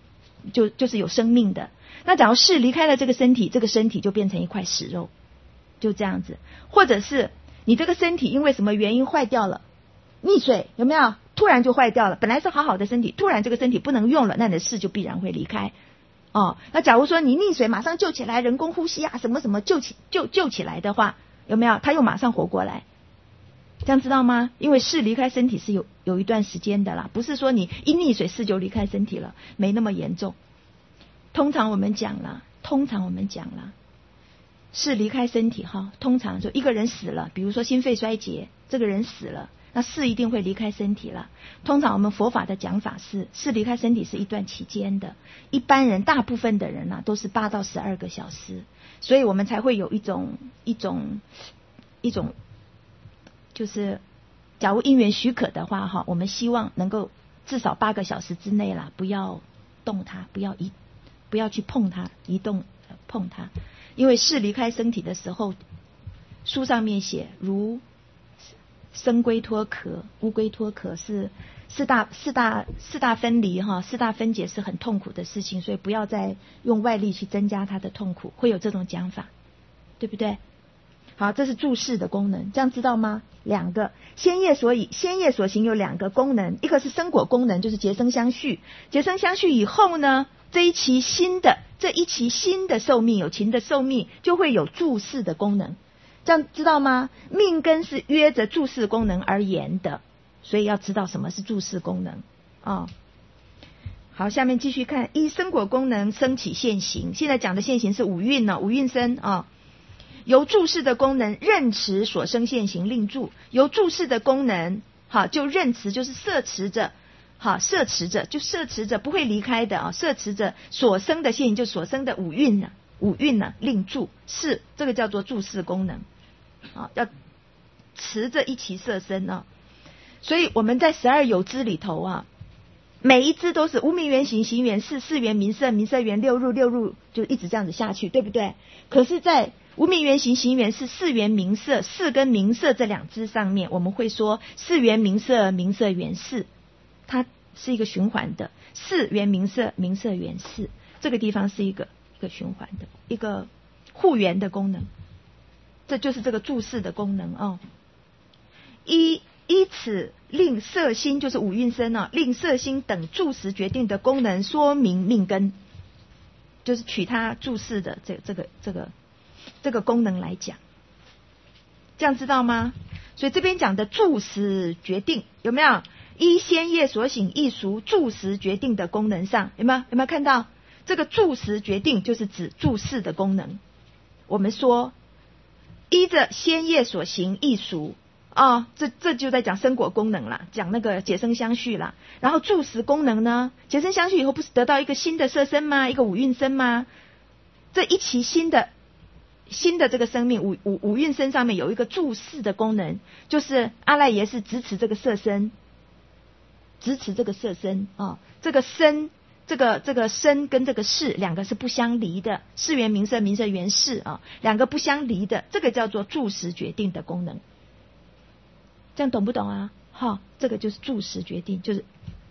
就就是有生命的。那假如是离开了这个身体，这个身体就变成一块死肉，就这样子。或者是你这个身体因为什么原因坏掉了，溺水有没有？突然就坏掉了，本来是好好的身体，突然这个身体不能用了，那你的事就必然会离开。哦，那假如说你溺水马上救起来，人工呼吸啊，什么什么救起救救起来的话，有没有？他又马上活过来，这样知道吗？因为事离开身体是有有一段时间的啦，不是说你一溺水事就离开身体了，没那么严重。通常我们讲啦，通常我们讲啦，是离开身体哈，通常就一个人死了，比如说心肺衰竭，这个人死了。那是一定会离开身体了。通常我们佛法的讲法是，是离开身体是一段期间的。一般人，大部分的人啊，都是八到十二个小时，所以我们才会有一种一种一种，就是假如因缘许可的话，哈，我们希望能够至少八个小时之内啦，不要动它，不要移，不要去碰它，移动碰它，因为是离开身体的时候，书上面写如。生龟脱壳，乌龟脱壳是四大四大四大分离哈，四大分解是很痛苦的事情，所以不要再用外力去增加它的痛苦，会有这种讲法，对不对？好，这是注释的功能，这样知道吗？两个先业所以先业所行有两个功能，一个是生果功能，就是结生相续，结生相续以后呢，这一期新的这一期新的寿命有情的寿命就会有注释的功能。这样知道吗？命根是约着注释功能而言的，所以要知道什么是注释功能啊、哦。好，下面继续看，依生果功能生起现行，现在讲的现行是五蕴呢，五蕴生啊、哦。由注释的功能认持所生现行令注，由注释的功能好就认持，就是摄持着，好摄持着就摄持着不会离开的啊，摄持着所生的现行，就所生的五蕴呢，五蕴呢令注是这个叫做注释功能。啊，要持着一起摄身啊，所以我们在十二有支里头啊，每一支都是无明缘行，行缘事，事缘名色，名色缘六入，六入就一直这样子下去，对不对？可是，在无明缘行，行缘事，事缘名色，事跟名色这两支上面，我们会说事缘名色，名色缘事，它是一个循环的，事缘名色，名色缘事，这个地方是一个一个循环的一个互缘的功能。这就是这个注释的功能哦。依依此令色心，就是五蕴生啊，令色心等注释决定的功能，说明命根，就是取它注释的这这个这个这个功能来讲，这样知道吗？所以这边讲的注释决定有没有依先业所醒异熟注释决定的功能上有没有有没有看到这个注释决定就是指注释的功能？我们说。依着先业所行异熟啊，这这就在讲生果功能啦，讲那个结生相续啦。然后注释功能呢，结生相续以后不是得到一个新的色身吗？一个五蕴身吗？这一期新的新的这个生命五五五蕴身上面有一个注释的功能，就是阿赖耶是支持这个色身，支持这个色身啊，这个身。这个这个身跟这个事两个是不相离的，事缘名色，名色缘事啊，两个不相离的，这个叫做注释决定的功能。这样懂不懂啊？好，这个就是注释决定，就是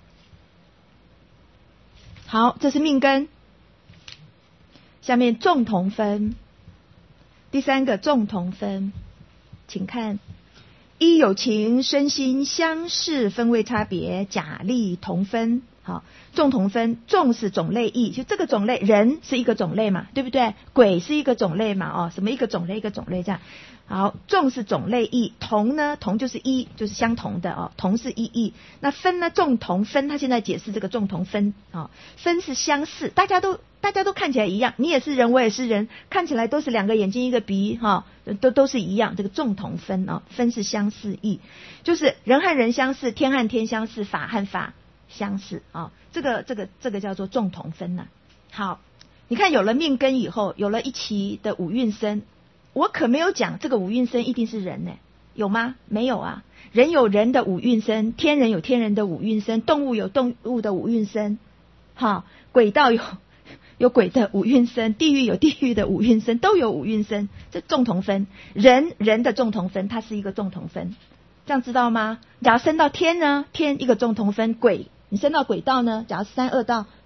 好，这是命根。下面众同分，第三个众同分，请看。依有情身心相似分位差别，假立同分。好，众同分，众是种类异，就这个种类，人是一个种类嘛，对不对？鬼是一个种类嘛，哦，什么一个种类一个种类这样。好，众是种类异，同呢，同就是一，就是相同的哦，同是一异。那分呢，众同分，他现在解释这个众同分啊、哦，分是相似，大家都大家都看起来一样，你也是人，我也是人，看起来都是两个眼睛一个鼻哈、哦，都都是一样。这个众同分啊、哦，分是相似异，就是人和人相似，天和天相似，法和法相似啊、哦，这个这个这个叫做众同分呐、啊。好，你看有了命根以后，有了一期的五蕴身。我可没有讲这个五蕴身一定是人呢，有吗？没有啊，人有人的五蕴身，天人有天人的五蕴身，动物有动物的五蕴身，好，鬼道有有鬼的五蕴身，地狱有地狱的五蕴身，都有五蕴身，这众同分，人人的众同分，它是一个众同分，这样知道吗？假如升到天呢，天一个众同分，鬼你升到鬼道呢，假如三恶道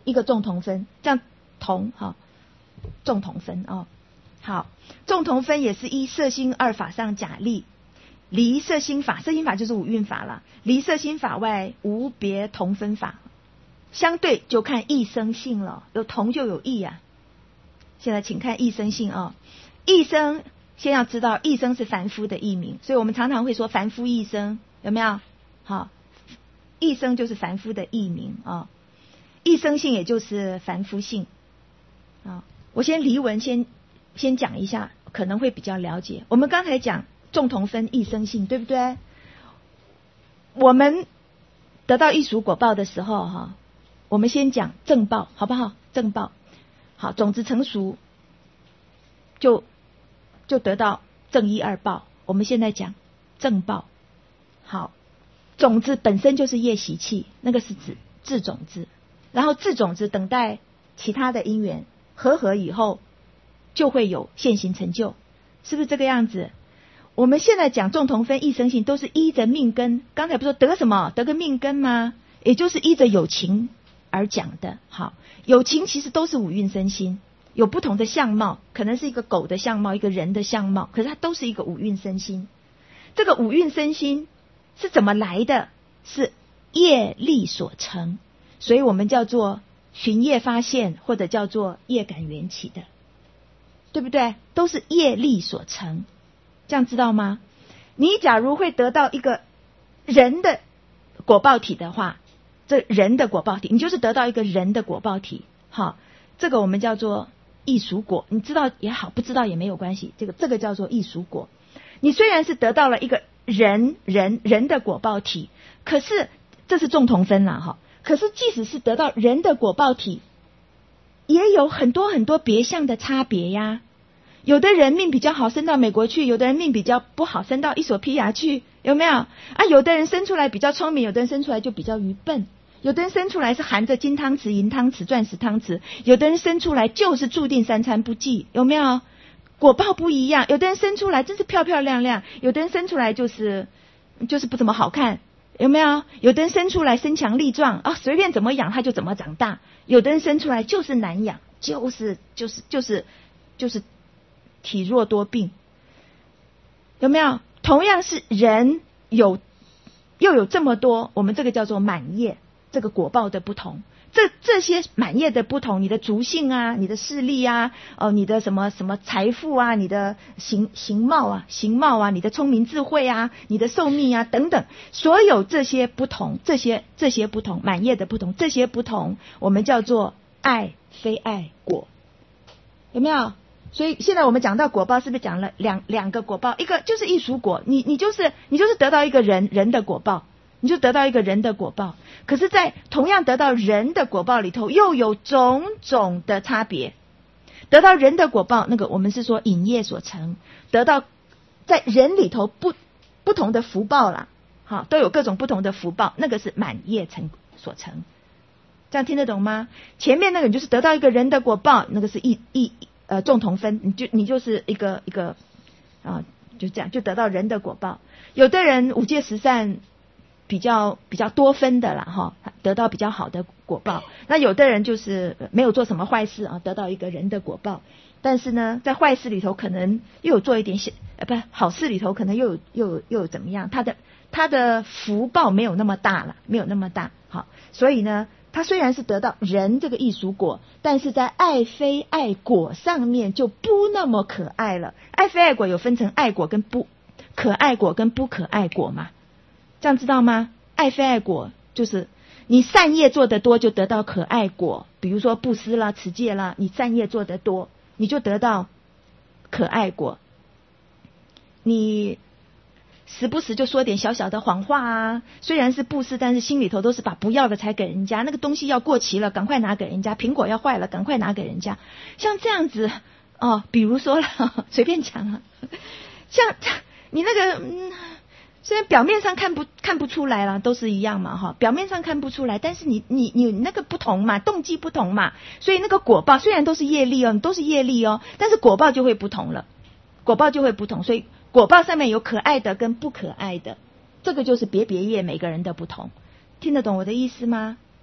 一个众同分，这样同哈众同分哦。好，众同分也是依色心二法上假立，离色心法，色心法就是五蕴法了，离色心法外无别同分法。相对就看异生性了，有同就有异啊。现在请看异生性哦，异生先要知道异生是凡夫的异名，所以我们常常会说凡夫异生，有没有？好，异生就是凡夫的异名啊、哦，异生性也就是凡夫性啊、哦。我先离文先先讲一下，可能会比较了解。我们刚才讲众同分异生性，对不对？我们得到异熟果报的时候哈，我们先讲正报好不好？正报好，种子成熟就就得到正一二报。我们现在讲正报。好，种子本身就是业习气，那个是指质种子，然后质种子等待其他的因缘合合以后，就会有现行成就，是不是这个样子？我们现在讲众同分异生性，都是依着命根。刚才不是说得什么？得个命根吗？也就是依着有情而讲的。好，有情其实都是五蕴身心，有不同的相貌，可能是一个狗的相貌，一个人的相貌，可是它都是一个五蕴身心。这个五蕴身心是怎么来的？是业力所成，所以我们叫做寻业发现，或者叫做业感缘起的，对不对？都是业力所成，这样知道吗？你假如会得到一个人的果报体的话，这人的果报体，你就是得到一个人的果报体。好，这个我们叫做异熟果，你知道也好，不知道也没有关系，这个这个叫做异熟果。你虽然是得到了一个人人人的果报体，可是这是众同分啦哈。可是即使是得到人的果报体，也有很多很多别项的差别呀。有的人命比较好，升到美国去；有的人命比较不好，升到伊索比亚去，有没有？啊，有的人生出来比较聪明，有的人生出来就比较愚笨。有的人生出来是含着金汤匙、银汤匙、钻石汤匙，有的人生出来就是注定三餐不继，有没有？果报不一样，有的人生出来真是漂漂亮亮，有的人生出来就是就是不怎么好看，有没有？有的人生出来身强力壮啊，随便怎么养他就怎么长大；有的人生出来就是难养，就是就是就是就是体弱多病，有没有？同样是人有又有这么多，我们这个叫做满业，这个果报的不同。这这些满业的不同，你的族性啊，你的势力啊，哦，你的什么什么财富啊，你的形形貌啊，形貌啊，你的聪明智慧啊，你的寿命啊等等，所有这些不同，这些这些不同，满业的不同，这些不同，我们叫做爱非爱果，有没有？所以现在我们讲到果报，是不是讲了两两个果报？一个就是异熟果，你你就是你就是得到一个人人的果报。你就得到一个人的果报，可是在同样得到人的果报里头又有种种的差别。得到人的果报，那个我们是说引业所成，得到在人里头不不同的福报啦，好，都有各种不同的福报，那个是满业成所成。这样听得懂吗？前面那个你就是得到一个人的果报，那个是一一呃众同分，你就你就是一个一个啊，就这样就得到人的果报。有的人五戒十善比较比较多分的啦哈，得到比较好的果报。那有的人就是没有做什么坏事啊，得到一个人的果报。但是呢，在坏事里头可能又有做一点小，呃，不，好事里头可能又有又有又有怎么样？他的他的福报没有那么大了，没有那么大。好，所以呢，他虽然是得到人这个异熟果，但是在爱非爱果上面就不那么可爱了。爱非爱果有分成爱果跟不可爱果跟不可爱果嘛。这样知道吗？爱非爱果就是你善业做得多就得到可爱果，比如说布施啦、持戒啦，你善业做得多你就得到可爱果。你时不时就说点小小的谎话啊，虽然是布施，但是心里头都是把不要的才给人家，那个东西要过期了赶快拿给人家，苹果要坏了赶快拿给人家，像这样子哦，比如说了随便讲啊，像你那个嗯虽然表面上看不看不出来啦，都是一样嘛哈，表面上看不出来，但是你你你那个不同嘛，动机不同嘛，所以那个果报虽然都是业力哦，你都是业力哦，但是果报就会不同了，果报就会不同，所以果报上面有可爱的跟不可爱的，这个就是别别业每个人的不同，听得懂我的意思吗？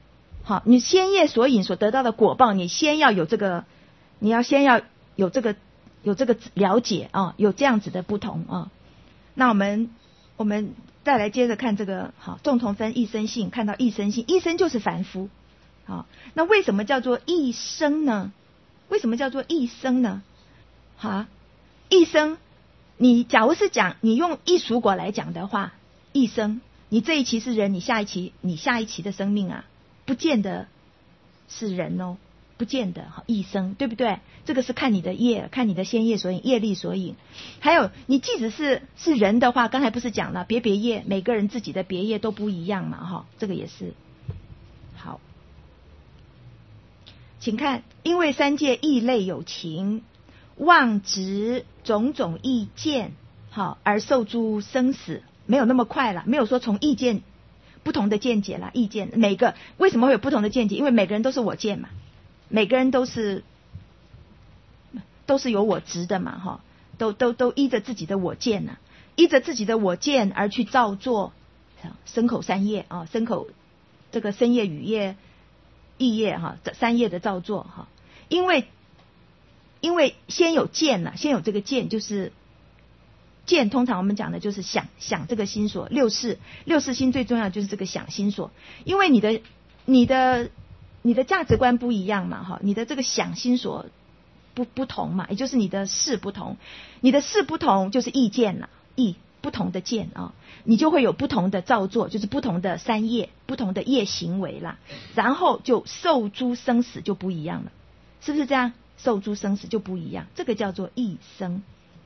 好，你先业所引所得到的果报，你先要有这个，你要先要有这个有这个了解啊，有这样子的不同啊。那我们我们再来接着看这个，好，众同分异生性，看到异生性，异生就是凡夫。好，那为什么叫做异生呢？为什么叫做异生呢？好，异生，你假如是讲你用异熟果来讲的话，异生，你这一期是人，你下一期你下一期的生命啊，不见得是人哦，不见得异生，对不对？这个是看你的业，看你的先业所引，业力所引。还有，你即使是是人的话，刚才不是讲了别别业，每个人自己的别业都不一样嘛，哈，这个也是。好，请看，因为三界异类有情，妄执种种意见，好而受诸生死，没有那么快了，没有说从意见不同的见解啦，意见每个为什么会有不同的见解？因为每个人都是我见嘛，每个人都是都是有我执的嘛，哈，都都都依着自己的我见呐、啊，依着自己的我见而去造作身口三业啊，身口这个身业、语业、意业哈，这三业的造作哈，因为因为先有见呐、啊，先有这个见就是。见通常我们讲的就是想想这个心所，六识六识心最重要的就是这个想心所，因为你的你的你的价值观不一样嘛，哈，你的这个想心所不不同嘛，也就是你的识不同，你的识不同就是意见啦，意不同的见啊，你就会有不同的造作，就是不同的三业，不同的业行为啦，然后就受诸生死就不一样了，是不是这样？受诸生死就不一样，这个叫做异生。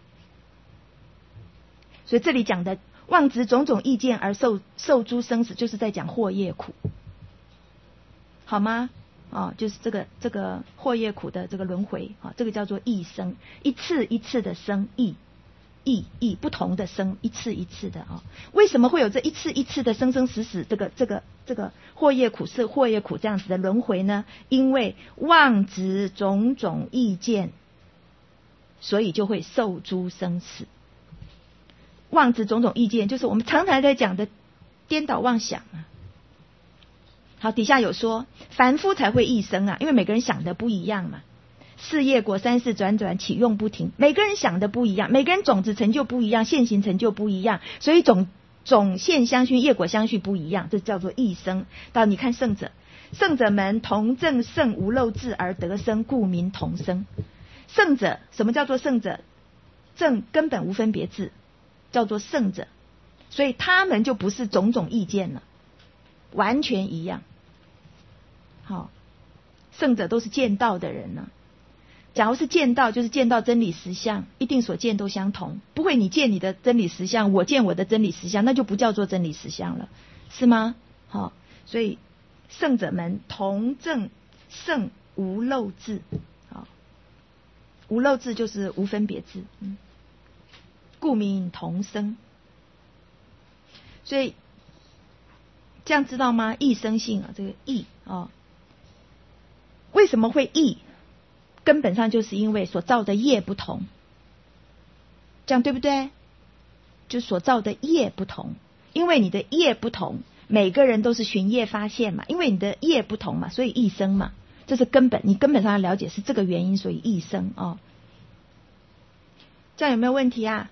所以这里讲的妄执种种意见而受受诸生死，就是在讲惑业苦，好吗？哦，就是这个这个惑业苦的这个轮回啊、哦，这个叫做异生，一次一次的生，异异异不同的生，一次一次的啊、哦。为什么会有这一次一次的生生死死这个这个这个惑业苦是惑业苦这样子的轮回呢？因为妄执种种意见，所以就会受诸生死。妄执种种意见，就是我们常常在讲的颠倒妄想啊。好，底下有说凡夫才会异生啊，因为每个人想的不一样嘛。四业果三世转转起用不停，每个人想的不一样，每个人种子成就不一样，现行成就不一样，所以种种现相续，业果相续不一样，这叫做异生。到你看圣者，圣者们同证圣无漏智而得生，故名同生。圣者，什么叫做圣者？证根本无分别智，叫做圣者，所以他们就不是种种意见了，完全一样。好，圣者都是见道的人呢、啊。假如是见道，就是见到真理实相，一定所见都相同，不会你见你的真理实相，我见我的真理实相，那就不叫做真理实相了，是吗？好，所以圣者们同证圣无漏智，好，无漏智就是无分别智，嗯。故名同生，所以这样知道吗？异生性啊，这个异啊，为什么会异？根本上就是因为所造的业不同，这样对不对？就所造的业不同，因为你的业不同，每个人都是循业发现嘛，因为你的业不同嘛，所以异生嘛，这是根本，你根本上要了解是这个原因，所以异生啊。这样有没有问题啊？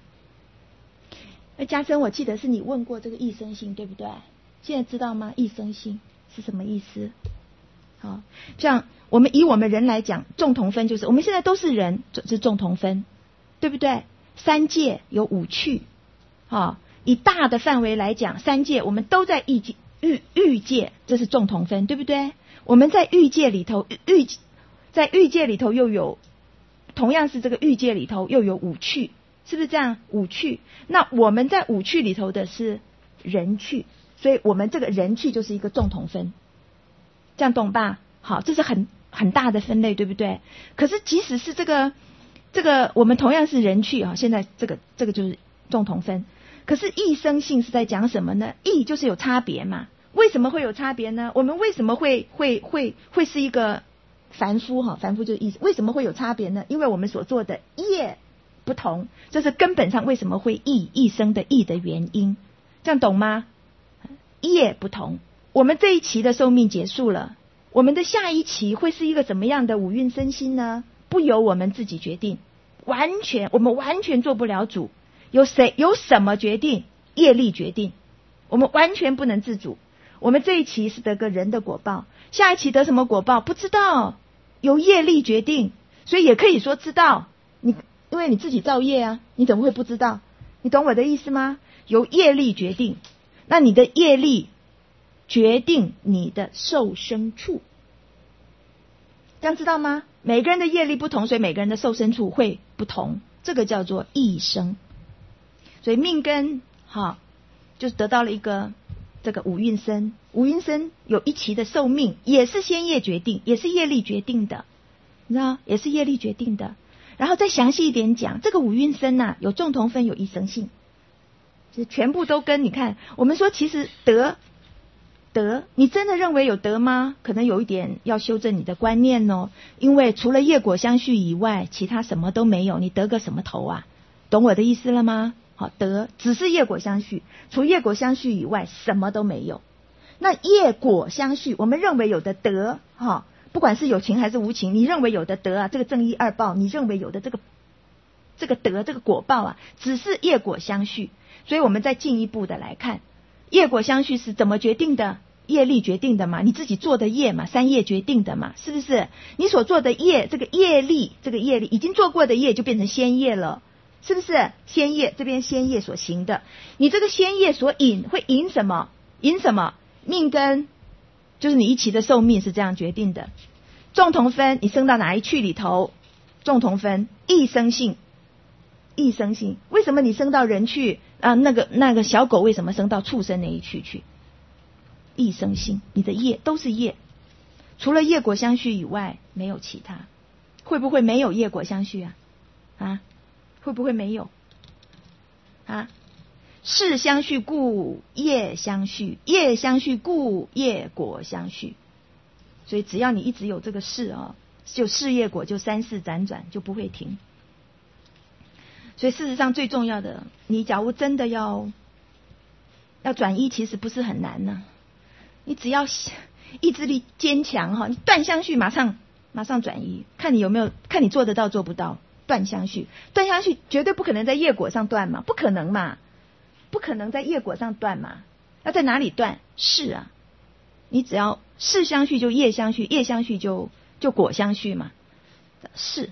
那嘉生，我记得是你问过这个异生性，对不对？现在知道吗？异生性是什么意思？好，像我们以我们人来讲，众同分就是我们现在都是人，这是众同分，对不对？三界有五趣，好，以大的范围来讲，三界我们都在欲界，欲欲界，这是众同分，对不对？我们在欲界里头，欲在欲界里头又有，同样是这个欲界里头又有五趣。是不是这样？五趣，那我们在五趣里头的是人趣，所以我们这个人趣就是一个众同分，这样懂吧？好，这是很很大的分类，对不对？可是即使是这个这个，我们同样是人趣啊，现在这个这个就是众同分，可是异生性是在讲什么呢？异就是有差别嘛？为什么会有差别呢？我们为什么会会会会是一个凡夫哈？凡夫就是异，为什么会有差别呢？因为我们所做的业不同，这是根本上为什么会异异生的异的原因，这样懂吗？业不同， 我们这一期的寿命结束了，我们的下一期会是一个怎么样的五蕴身心呢？不由我们自己决定，完全我们完全做不了主。有谁有什么决定？业力决定，我们完全不能自主。我们这一期是得个人的果报，下一期得什么果报不知道，由业力决定。所以也可以说知道，你因为你自己造业啊，你怎么会不知道？你懂我的意思吗？由业力决定，那你的业力决定你的受生处，这样知道吗？每个人的业力不同，所以每个人的受生处会不同，这个叫做异生。所以命根哈，就是得到了一个这个五蕴身，五蕴身有一期的寿命，也是先业决定，也是业力决定的，你知道，也是业力决定的。然后再详细一点讲，这个五蕴身呐、啊，有众同分，有异生性，就是全部都跟你看。我们说其实得得，你真的认为有得吗？可能有一点要修正你的观念哦，因为除了业果相续以外，其他什么都没有，你得个什么头啊？懂我的意思了吗？好，得只是业果相续，除业果相续以外什么都没有。那业果相续，我们认为有的得哈，不管是有情还是无情，你认为有的得啊，这个正一二报，你认为有的这个这个得这个果报啊，只是业果相续。所以我们再进一步的来看，业果相续是怎么决定的？业力决定的嘛，你自己做的业嘛，三业决定的嘛，是不是？你所做的业，这个业力，这个业力已经做过的业就变成先业了。是不是先业？这边先业所行的，你这个先业所引会引什么？引什么？命根，就是你一期的寿命是这样决定的。众同分，你生到哪一去里头？众同分，异生性，异生性。为什么你生到人去啊？那个那个小狗为什么生到畜生那一去去？异生性，你的业都是业，除了业果相续以外，没有其他。会不会没有业果相续啊？啊？会不会没有啊？事相续故业相续，业相续故业果相续。所以只要你一直有这个事哦，就事业果就三世辗转就不会停。所以事实上最重要的，你假如真的要要转移，其实不是很难呢、啊。你只要意志力坚强哈，你断相续马上马上转移，看你有没有，看你做得到做不到。断相续，断相续绝对不可能在业果上断嘛，不可能嘛，不可能在业果上断嘛。要在哪里断？事啊，你只要事相续就业相续，业相续就就果相续嘛。事，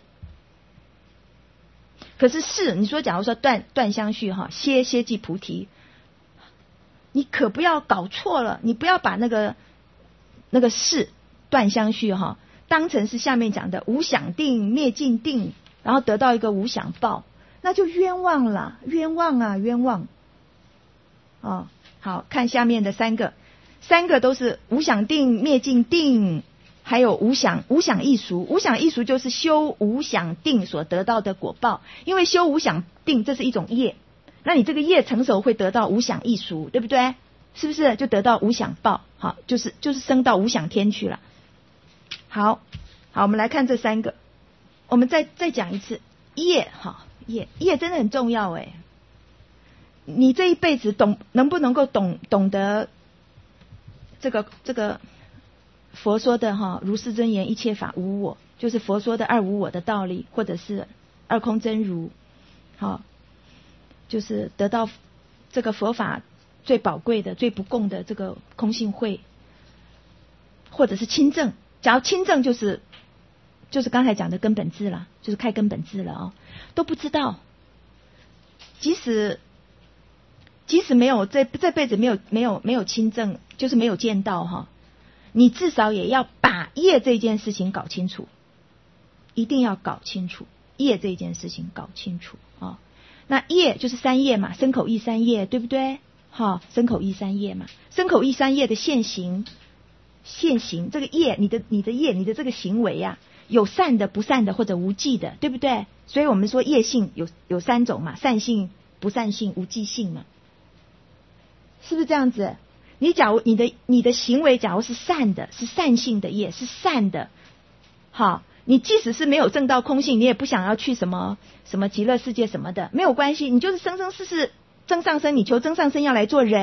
可是事，你说假如说断断相续哈，歇歇即菩提，你可不要搞错了，你不要把那个那个事断相续哈，当成是下面讲的无想定灭尽定。然后得到一个无想报，那就冤枉了，冤枉啊，冤枉！哦，好看下面的三个，三个都是无想定、灭尽定，还有无想无想异熟。无想异熟就是修无想定所得到的果报，因为修无想定这是一种业，那你这个业成熟会得到无想异熟，对不对？是不是就得到无想报？好，就是就是升到无想天去了。好，好，我们来看这三个。我们再再讲一次，业哈业业真的很重要哎。你这一辈子懂能不能够懂懂得这个这个佛说的哈如是真言一切法无我，就是佛说的二无我的道理，或者是二空真如，好，就是得到这个佛法最宝贵的、最不共的这个空性慧，或者是亲证。假如亲证就是就是刚才讲的根本智了，就是开根本智了哦，都不知道。即使即使没有这这辈子没有没有没有亲证，就是没有见到哈，你至少也要把业这件事情搞清楚，一定要搞清楚业这件事情搞清楚啊、哦。那业就是三业嘛，身口意三业，对不对？哈、哦，身口意三业嘛，身口意三业的现行，现行这个业，你的你的业，你的这个行为呀、啊。有善的、不善的或者无记的，对不对？所以我们说业性有有三种嘛，善性、不善性、无记性嘛，是不是这样子？你假如你的你的行为假如是善的，是善性的业，是善的，好，你即使是没有证到空性，你也不想要去什么什么极乐世界什么的，没有关系，你就是生生世世增上生，你求增上生要来做人，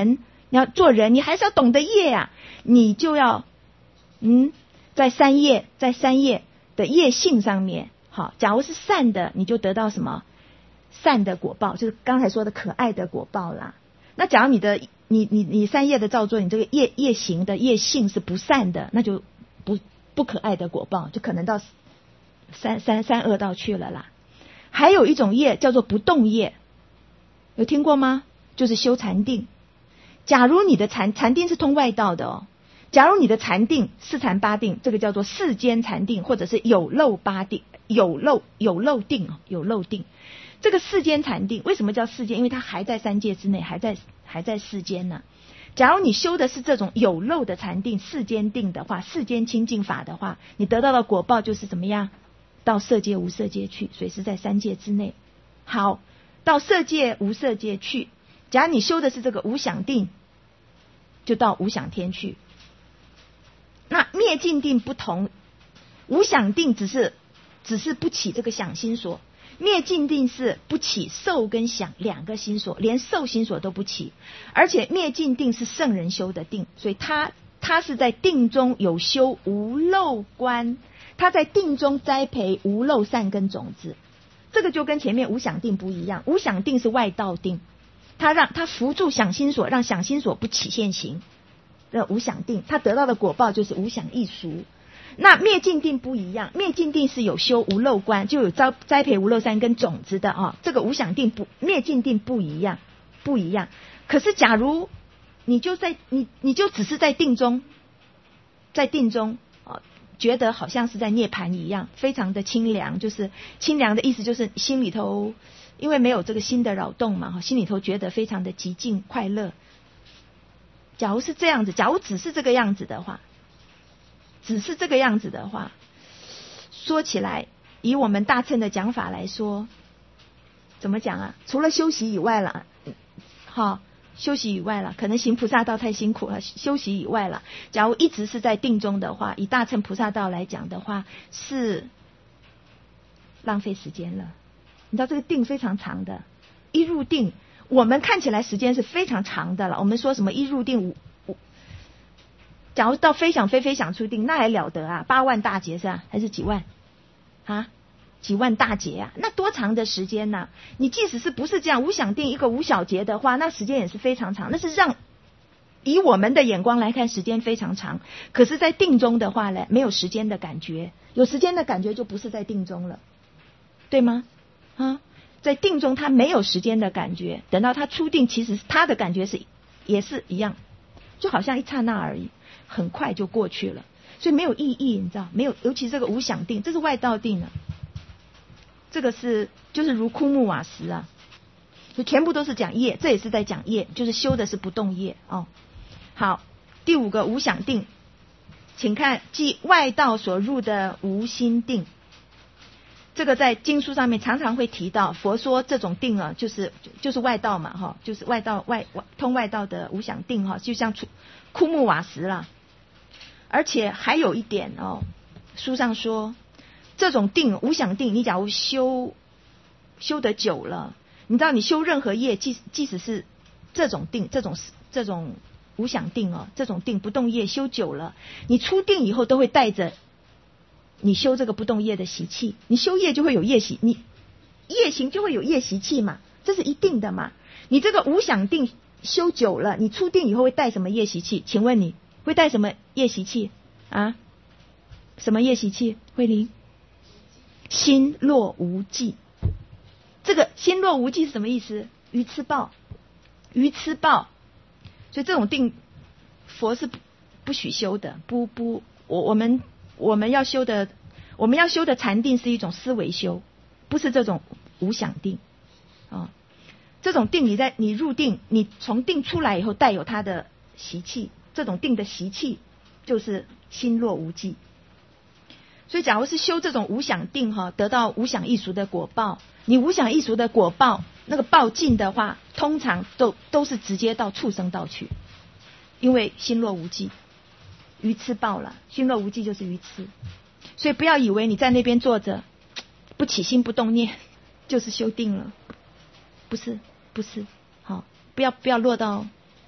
你要做人，你还是要懂得业啊，你就要嗯，在三业，在三业的业性上面，好，假如是善的，你就得到什么善的果报，就是刚才说的可爱的果报啦。那假如你的你你你三业的造作，你这个业业行的业性是不善的，那就不不可爱的果报，就可能到三三三恶道去了啦。还有一种业叫做不动业，有听过吗？就是修禅定。假如你的禅禅定是通外道的哦，假如你的禅定四禅八定，这个叫做世间禅定，或者是有漏八定，有漏有漏定哦，有漏定。这个世间禅定为什么叫世间？因为它还在三界之内，还在还在世间呢。假如你修的是这种有漏的禅定、世间定的话，世间清净法的话，你得到的果报就是怎么样？到色界无色界去，所以是在三界之内。好，到色界无色界去，假如你修的是这个无想定，就到无想天去。那灭尽定不同，无想定只是只是不起这个想心所，灭尽定是不起受跟想两个心所，连受心所都不起。而且灭尽定是圣人修的定，所以他他是在定中有修无漏观，他在定中栽培无漏善根种子。这个就跟前面无想定不一样，无想定是外道定，他让他扶住想心所，让想心所不起现行。这无想定他得到的果报就是无想艺俗。那灭尽定不一样，灭尽定是有修无漏观，就有栽栽培无漏善根种子的啊。这个无想定不，灭尽定不一样，不一样。可是假如你就在你你就只是在定中，在定中啊，觉得好像是在涅槃一样，非常的清凉。就是清凉的意思就是心里头因为没有这个心的扰动嘛，心里头觉得非常的极静快乐。假如是这样子，假如只是这个样子的话，只是这个样子的话，说起来，以我们大乘的讲法来说，怎么讲啊？除了修习以外了，好，休息以外了，可能行菩萨道太辛苦了，休息以外了。假如一直是在定中的话，以大乘菩萨道来讲的话，是浪费时间了。你知道这个定非常长的，一入定。我们看起来时间是非常长的了，我们说什么一入定五五，假如到非想非非想出定，那还了得啊？八万大劫是吧？还是几万啊？几万大劫啊？那多长的时间呢、啊？你即使是不是这样无想定一个无小劫的话，那时间也是非常长。那是让以我们的眼光来看，时间非常长。可是，在定中的话呢，没有时间的感觉，有时间的感觉就不是在定中了，对吗？啊？在定中他没有时间的感觉，等到他出定，其实他的感觉是也是一样，就好像一刹那而已，很快就过去了，所以没有意义，你知道没有？尤其这个无想定，这是外道定啊，这个是就是如枯木瓦石啊，就全部都是讲业，这也是在讲业，就是修的是不动业哦。好，第五个无想定，请看即外道所入的无心定。这个在经书上面常常会提到，佛说这种定啊，就是就是外道嘛，哈，就是外道外通外道的无想定哈，就像枯木瓦石啦。而且还有一点哦，书上说这种定无想定，你假如修修得久了，你知道你修任何业，即即使是这种定，这种这种无想定哦，这种定不动业修久了，你出定以后都会带着。你修这个不动业的习气，你修业就会有业习，你业行就会有业习气嘛，这是一定的嘛。你这个无想定修久了，你出定以后会带什么业习气？请问你会带什么业习气啊？什么业习气？慧玲，心落无记。这个心落无记是什么意思？愚痴报，愚痴报。所以这种定，佛是不不许修的，不不，我我们。我们要修的，我们要修的禅定是一种思维修，不是这种无想定啊、哦。这种定你在你入定，你从定出来以后带有它的习气，这种定的习气就是心落无记。所以，假如是修这种无想定哈，得到无想艺俗的果报，你无想艺俗的果报那个报尽的话，通常都都是直接到畜生道去，因为心落无记。愚痴报了，心落无记就是愚痴，所以不要以为你在那边坐着不起心不动念就是修定了，不是不是，好，不要不要落到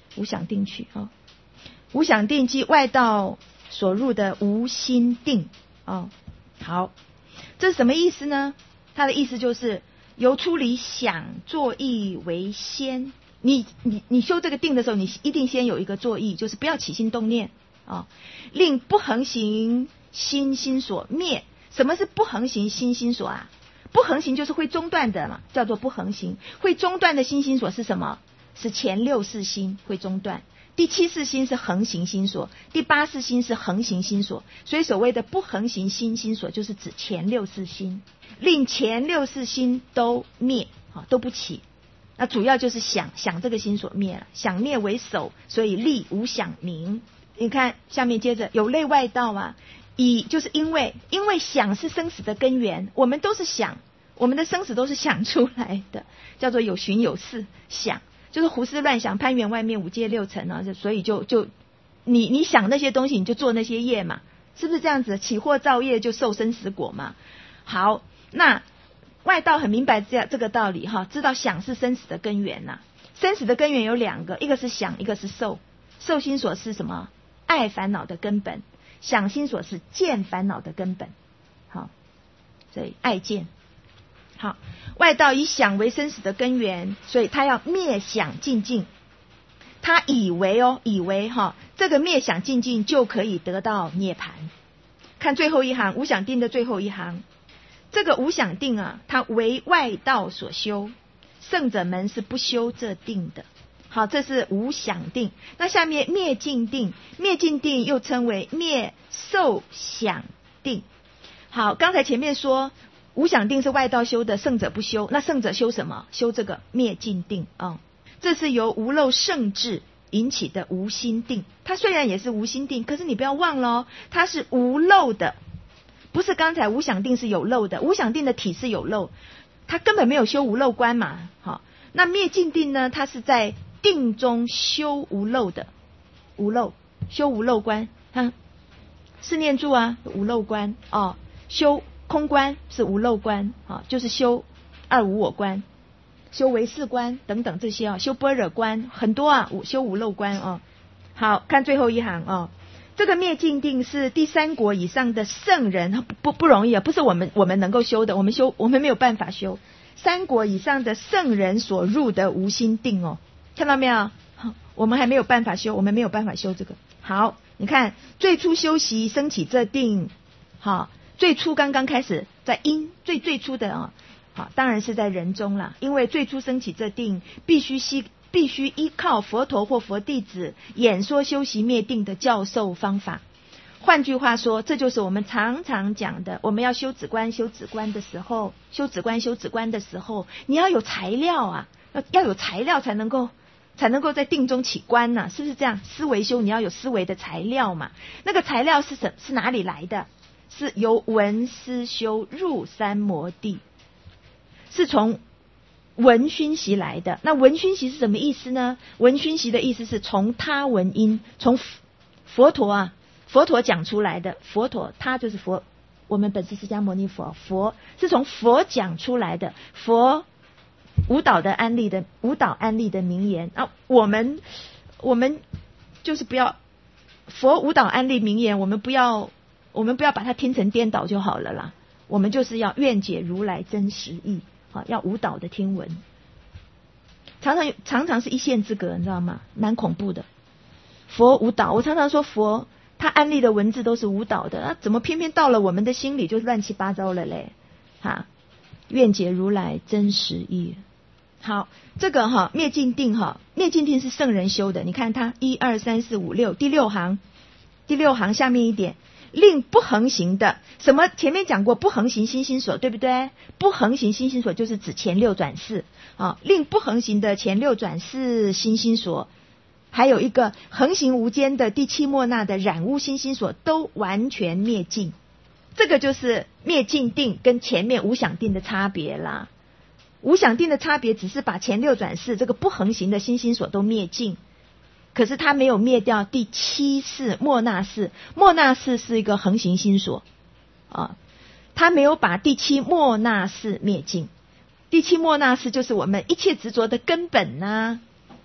无想定去啊、哦。无想定即外道所入的无心定哦。好，这是什么意思呢？它的意思就是由出离想作意为先。你你你修这个定的时候，你一定先有一个作意，就是不要起心动念啊、哦，令不恒行心心所灭。什么是不恒行心心所啊？不恒行就是会中断的嘛，叫做不恒行。会中断的心心所是什么？是前六识心会中断。第七识心是恒行心所，第八识心是恒行心所。所以所谓的不恒行心心所，就是指前六识心，令前六识心都灭啊，都不起。那主要就是想想这个心所灭了，想灭为首，所以立无想名。你看下面接着有类外道啊，以就是因为因为想是生死的根源，我们都是想，我们的生死都是想出来的，叫做有寻有伺想。就是胡思乱想，攀缘外面五界六尘啊，所以就就你你想那些东西，你就做那些业嘛，是不是这样子？起惑造业就受生死果嘛。好，那外道很明白这样这个道理哈，知道想是生死的根源呐、啊。生死的根源有两个，一个是想，一个是受。受心所是什么？爱烦恼的根本。想心所是见烦恼的根本。好，所以爱见。好，外道以想为生死的根源，所以他要灭想尽尽。他以为哦，以为哈，这个灭想尽尽就可以得到涅槃。看最后一行，无想定的最后一行，这个无想定啊，它为外道所修，圣者们是不修这定的。好，这是无想定。那下面灭尽定，灭尽定又称为灭受想定。好，刚才前面说无想定是外道修的，圣者不修。那圣者修什么？修这个灭尽定啊、哦。这是由无漏圣智引起的无心定。它虽然也是无心定，可是你不要忘了哦，它是无漏的，不是刚才无想定是有漏的。无想定的体是有漏，它根本没有修无漏观嘛。好，那灭尽定呢？它是在定中修无漏的，无漏修无漏观。看是念住啊，无漏观哦，修空观是无漏观啊，就是修二无我观，修唯识观等等这些啊，修般若观很多啊，修无漏观啊。好，看最后一行啊，这个灭尽定是第三国以上的圣人不不容易啊，不是我们我们能够修的，我们修我们没有办法修。三国以上的圣人所入的无心定哦，看到没有？我们还没有办法修，我们没有办法修这个。好，你看最初修习升起这定，好。最初刚刚开始在因最最初的啊，好，当然是在人中啦。因为最初升起这定，必须依必须依靠佛陀或佛弟子演说修习灭定的教授方法。换句话说，这就是我们常常讲的，我们要修止观修止观的时候，修止观修止观的时候，你要有材料啊，要要有材料才能够才能够在定中起观呐、啊，是不是这样？思维修你要有思维的材料嘛，那个材料是什是哪里来的？是由闻思修入三摩地，是从闻熏习来的。那闻熏习是什么意思呢？闻熏习的意思是从他闻因，从佛陀啊，佛陀讲出来的。佛陀他就是佛，我们本师释迦牟尼佛，佛是从佛讲出来的，佛无导的安利的无导安利的名言啊。我们我们就是不要佛无导安利名言，我们不要。我们不要把它听成颠倒就好了啦，我们就是要愿解如来真实义，好，要无导的听闻，常常常常是一线之隔，你知道吗？蛮恐怖的。佛无导，我常常说佛他安利的文字都是无导的，啊，怎么偏偏到了我们的心里就乱七八糟了嘞？哈，愿解如来真实义。好，这个哈灭尽定哈，灭尽定是圣人修的，你看它一二三四五六第六行，第六行下面一点。令不恒行的什么？前面讲过不恒行心心所，对不对？不恒行心心所就是指前六转世啊。令不恒行的前六转世心心所，还有一个恒行无间的第七末那的染污心心所，都完全灭尽。这个就是灭尽定跟前面无想定的差别啦。无想定的差别只是把前六转世这个不恒行的心心所都灭尽。可是他没有灭掉第七世末那世，末那世是一个恒行心所啊，他没有把第七末那世灭尽。第七末那世就是我们一切执着的根本呐、啊，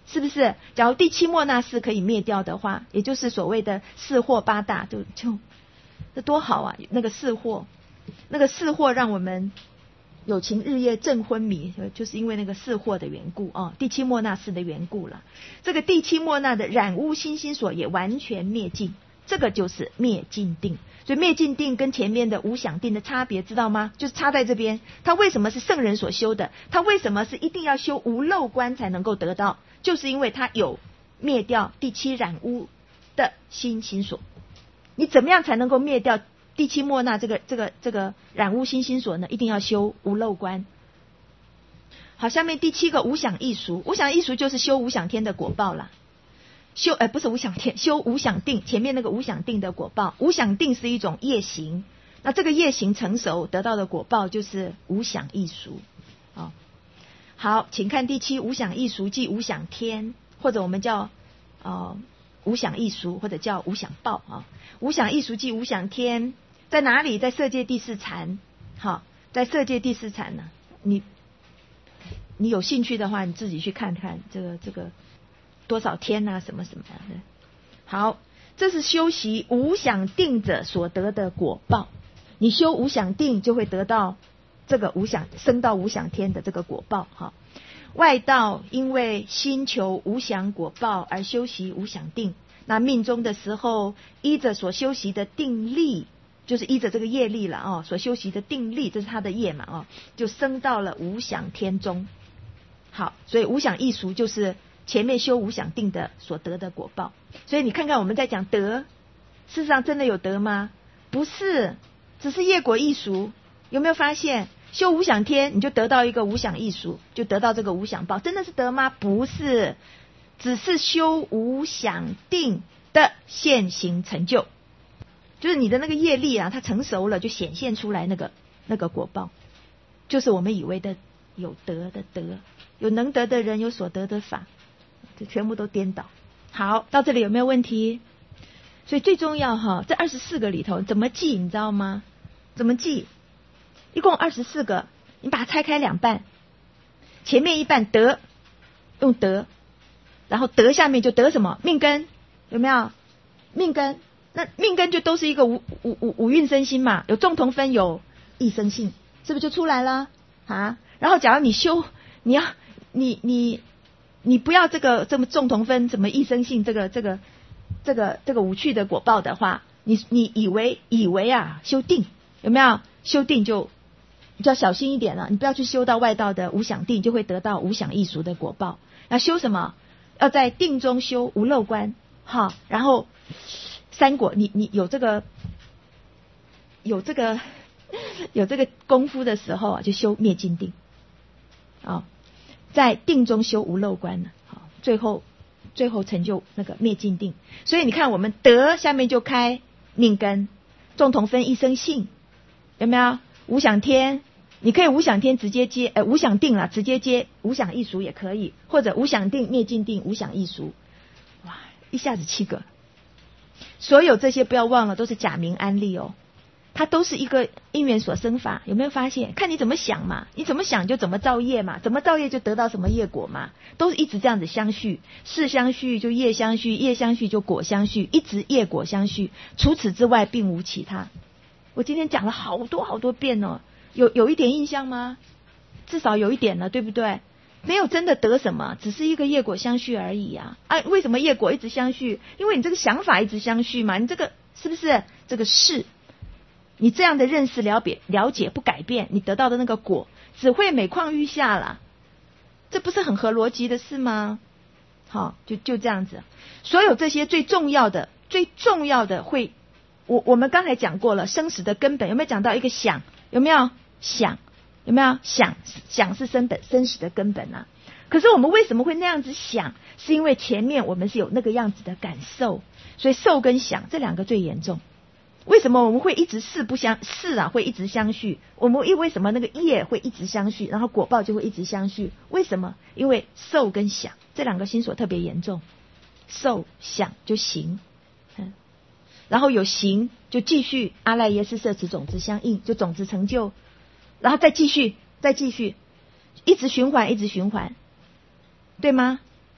是不是？假如第七莫那识可以灭掉的话，也就是所谓的四惑八大，就就这多好啊！那个四惑，那个四惑让我们有情日夜正昏迷，就是因为那个四惑的缘故哦，第七莫那识的缘故了。这个第七莫那的染污心心所也完全灭尽，这个就是灭尽定。所以灭尽定跟前面的无想定的差别知道吗？就是差在这边，它为什么是圣人所修的？它为什么是一定要修无漏观才能够得到？就是因为它有灭掉第七染污的心心所。你怎么样才能够灭掉第七莫那这个这个这个染污心心所呢？一定要修无漏观。好，下面第七个无想艺熟，无想艺熟就是修无想天的果报啦。修呃不是无想天，修无想定，前面那个无想定的果报，无想定是一种业行，那这个业行成熟得到的果报就是无想艺熟。哦，好，请看第七无想艺熟即无想天，或者我们叫呃无想艺熟，或者叫无想报啊。无想艺熟即无想天在哪里？在色界第四禅。好，在色界第四禅呢，你你有兴趣的话，你自己去看看这个这个。多少天啊，什么什么的。好，这是修习无想定者所得的果报。你修无想定，就会得到这个无想升到无想天的这个果报。哈，外道因为心求无想果报而修习无想定，那命中的时候，依着所修习的定力，就是依着这个业力了哦，所修习的定力，这是他的业嘛哦，就升到了无想天中。好，所以无想艺熟就是前面修无想定的所得的果报。所以你看看我们在讲得，事实上真的有得吗？不是，只是业果艺熟。有没有发现修无想天你就得到一个无想艺熟，就得到这个无想报，真的是得吗？不是，只是修无想定的现行成就，就是你的那个业力啊，它成熟了就显现出来那个那个果报，就是我们以为的有得的得，有能得的人，有所得的法，这全部都颠倒。好，到这里有没有问题？所以最重要哈，这二十四个里头怎么记你知道吗？怎么记？一共二十四个，你把它拆开两半，前面一半得，用得，然后得下面就得什么？命根，有没有？命根，那命根就都是一个无无无无蕴身心嘛，有众同分，有异生性，是不是就出来了啊？然后假如你修，你要你你你不要这个这么众同分，什么异生性，这个这个这个这个无趣的果报的话，你你以为以为啊修定，有没有？修定就你就要小心一点了，你不要去修到外道的无想定，就会得到无想艺熟的果报。要修什么？要在定中修无漏观，哈，然后三果，你你有这个有这个有这个功夫的时候啊，就修灭尽定，啊，在定中修无漏观呢，好，最后最后成就那个灭尽定。所以你看，我们得下面就开命根，众同分一生性，有没有？无想天，你可以无想天直接接，呃，无想定啦，直接接无想艺熟也可以，或者无想定灭尽定，无想艺熟，哇，一下子七个。所有这些不要忘了，都是假名安立哦，它都是一个因缘所生法，有没有发现？看你怎么想嘛，你怎么想就怎么造业嘛，怎么造业就得到什么业果嘛，都是一直这样子相续，事相续就业相续，业相续就果相续，一直业果相续，除此之外并无其他。我今天讲了好多好多遍哦，有有一点印象吗？至少有一点了，对不对？没有真的得什么，只是一个业果相续而已啊！啊，为什么业果一直相续？因为你这个想法一直相续嘛，你这个是不是这个事？你这样的认识了解了解不改变，你得到的那个果只会每况愈下啦，这不是很合逻辑的事吗？好，就就这样子。所有这些最重要的、最重要的会。我我们刚才讲过了，生死的根本有没有讲到一个想？有没有想？有没有想？想是生本生死的根本啊。可是我们为什么会那样子想？是因为前面我们是有那个样子的感受，所以受跟想这两个最严重。为什么我们会一直事不相事啊？会一直相续？我们因为什么那个业会一直相续，然后果报就会一直相续？为什么？因为受跟想这两个心所特别严重，受想就行。然后有行就继续阿赖耶识摄持种子相应，就种子成就，然后再继续再继续，一直循环一直循环，对吗？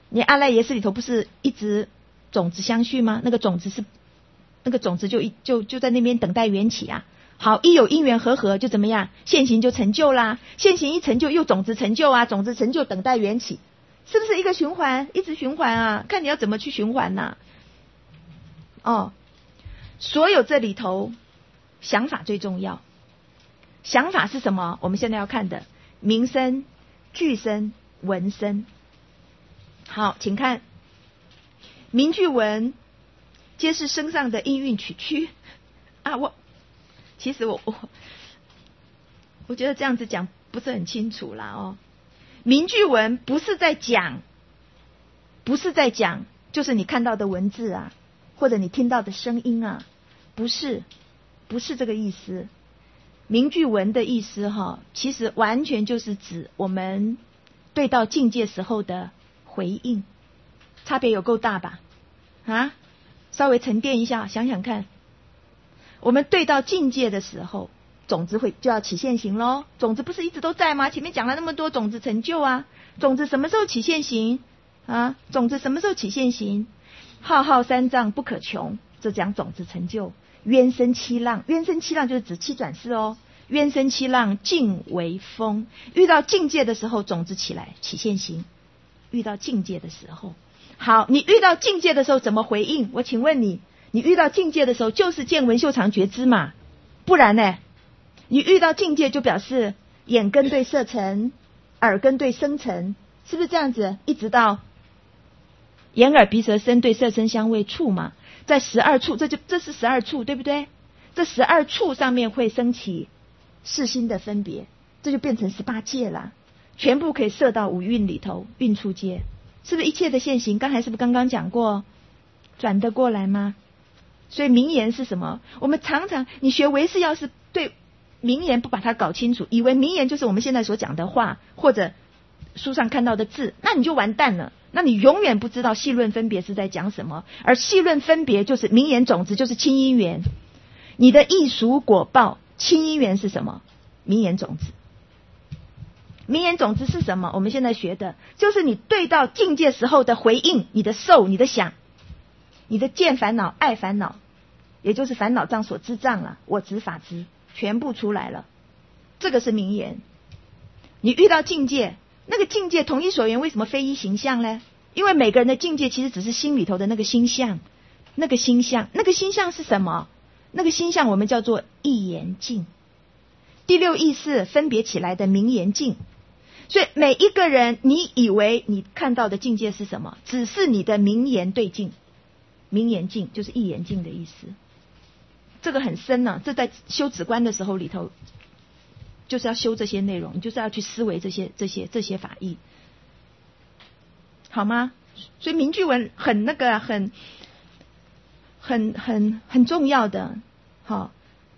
你阿赖耶识里头不是一直种子相续吗？那个种子是那个种子就一就就在那边等待缘起啊。好，一有因缘和合就怎么样？现行就成就啦，现行一成就又种子成就啊，种子成就等待缘起，是不是一个循环？一直循环啊，看你要怎么去循环呐、啊。哦，所有这里头想法最重要。想法是什么？我们现在要看的名声、句声、文声。好，请看名句文皆是声上的音韵曲曲啊。我其实我我我觉得这样子讲不是很清楚啦哦。名句文不是在讲，不是在讲，就是你看到的文字啊，或者你听到的声音啊，不是，不是这个意思。名句文的意思哈，其实完全就是指我们对到境界时候的回应，差别有够大吧？啊，稍微沉淀一下，想想看。我们对到境界的时候，种子会就要起现行咯。种子不是一直都在吗？前面讲了那么多种子成就啊，种子什么时候起现行啊？种子什么时候起现行？浩浩三藏不可穷，这讲种子成就。冤声七浪，冤声七浪就是指七转世哦。冤声七浪尽为风，遇到境界的时候，种子起来起现行。遇到境界的时候，好，你遇到境界的时候怎么回应？我请问你。你遇到境界的时候，就是见闻嗅尝觉知嘛，不然呢？你遇到境界就表示眼根对色尘，耳根对声尘，是不是这样子？一直到眼耳鼻舌身对色声香味触嘛，在十二处，这就这是十二处，对不对？这十二处上面会升起世心的分别，这就变成十八界啦，全部可以摄到五蕴里头，蕴处界，是不是一切的现行？刚才是不是刚刚讲过，转得过来吗？所以名言是什么？我们常常你学唯识，要是对名言不把它搞清楚，以为名言就是我们现在所讲的话，或者书上看到的字，那你就完蛋了。那你永远不知道细论分别是在讲什么。而细论分别就是名言种子，就是亲因缘。你的异熟果报，亲因缘是什么？名言种子。名言种子是什么？我们现在学的就是你对到境界时候的回应，你的受，你的想。你的见烦恼、爱烦恼，也就是烦恼障所知障啊，我执法执，全部出来了。这个是名言。你遇到境界，那个境界同一所缘，为什么非一形象呢？因为每个人的境界其实只是心里头的那个心相，那个心相，那个心相是什么？那个心相我们叫做一言境。第六意识分别起来的名言境。所以每一个人，你以为你看到的境界是什么？只是你的名言对境。名言境就是一言境的意思，这个很深呢、啊。这在修止观的时候里头，就是要修这些内容，你就是要去思维这些这些这些法义，好吗？所以名句文很那个很很很很重要的，好。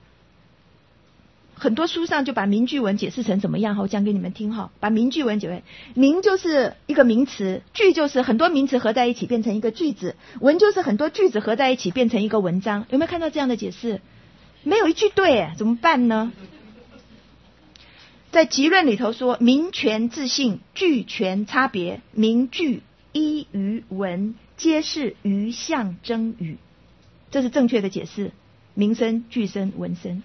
很多书上就把名句文解释成怎么样哈，我讲给你们听哈。把名句文解释，名就是一个名词，句就是很多名词合在一起变成一个句子，文就是很多句子合在一起变成一个文章。有没有看到这样的解释？没有一句对，怎么办呢？在集论里头说，名权自性，句权差别，名句依于文，皆是于象征语，这是正确的解释。名声、句声、文声。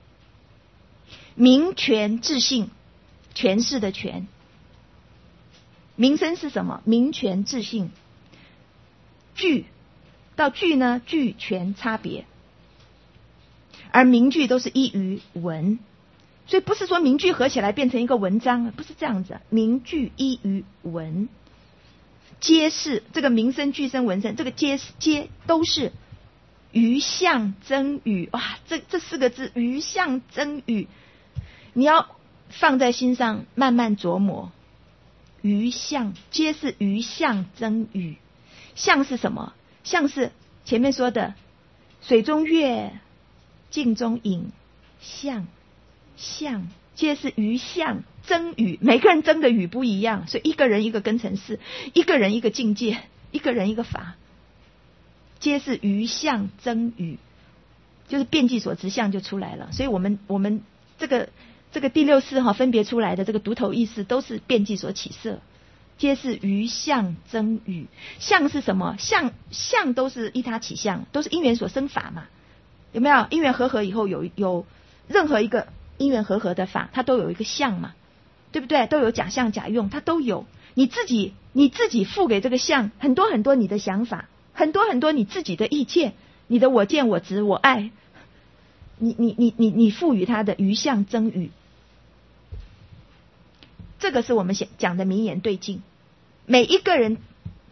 名权自性，权势的权。名声是什么？名权自性。句到句呢，句权差别。而名句都是依于文，所以不是说名句合起来变成一个文章，不是这样子。名句依于文，皆是这个名声、句声、文声，这个皆皆都是于象征语。哇，这这四个字，于象征语。你要放在心上慢慢琢磨，于象皆是于象征语。象是什么？象是前面说的水中月，镜中影，象象皆是于象征语。每个人征的语不一样，所以一个人一个根尘世，一个人一个境界，一个人一个法，皆是于象征语，就是遍计所执相就出来了。所以我们我们这个这个第六识哈分别出来的这个独头意识都是遍计所起色， 皆是于相增语。相是什么？相相都是依他起相，都是因缘所生法嘛。有没有？因缘和合以后有有任何一个因缘和合的法，它都有一个相嘛，对不对？都有假相假用，它都有。你自己你自己赋给这个相很多很多你的想法，很多很多你自己的意见，你的我见我执我爱，你你你你你赋予它的于相增语。这个是我们讲的名言对境。每一个人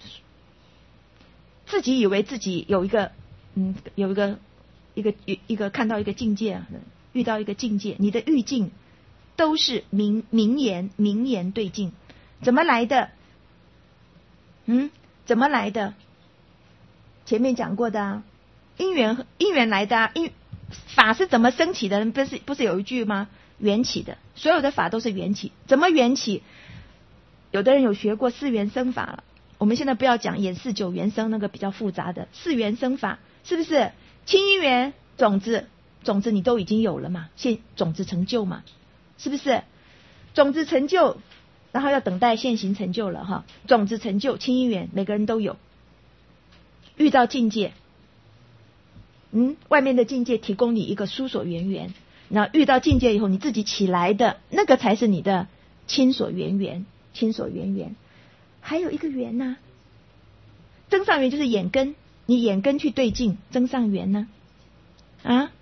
自己以为自己有一个嗯有一个一个一个看到一个境界，遇到一个境界，你的欲境都是名名言名言对境。怎么来的？嗯，怎么来的？前面讲过的啊，因缘因缘来的啊，因法是怎么升起的？不是不是有一句吗？缘起的，所有的法都是缘起。怎么缘起？有的人有学过四缘生法了，我们现在不要讲演示九缘生那个比较复杂的四缘生法，是不是？亲因缘种子，种子你都已经有了嘛，现种子成就嘛，是不是？种子成就，然后要等待现行成就了哈。种子成就，亲因缘每个人都有。遇到境界，嗯，外面的境界提供你一个疏所缘缘。然后遇到境界以后，你自己起来的那个才是你的亲所缘缘，亲所缘缘。还有一个缘呢、啊，增上缘就是眼根，你眼根去对境，增上缘呢，啊，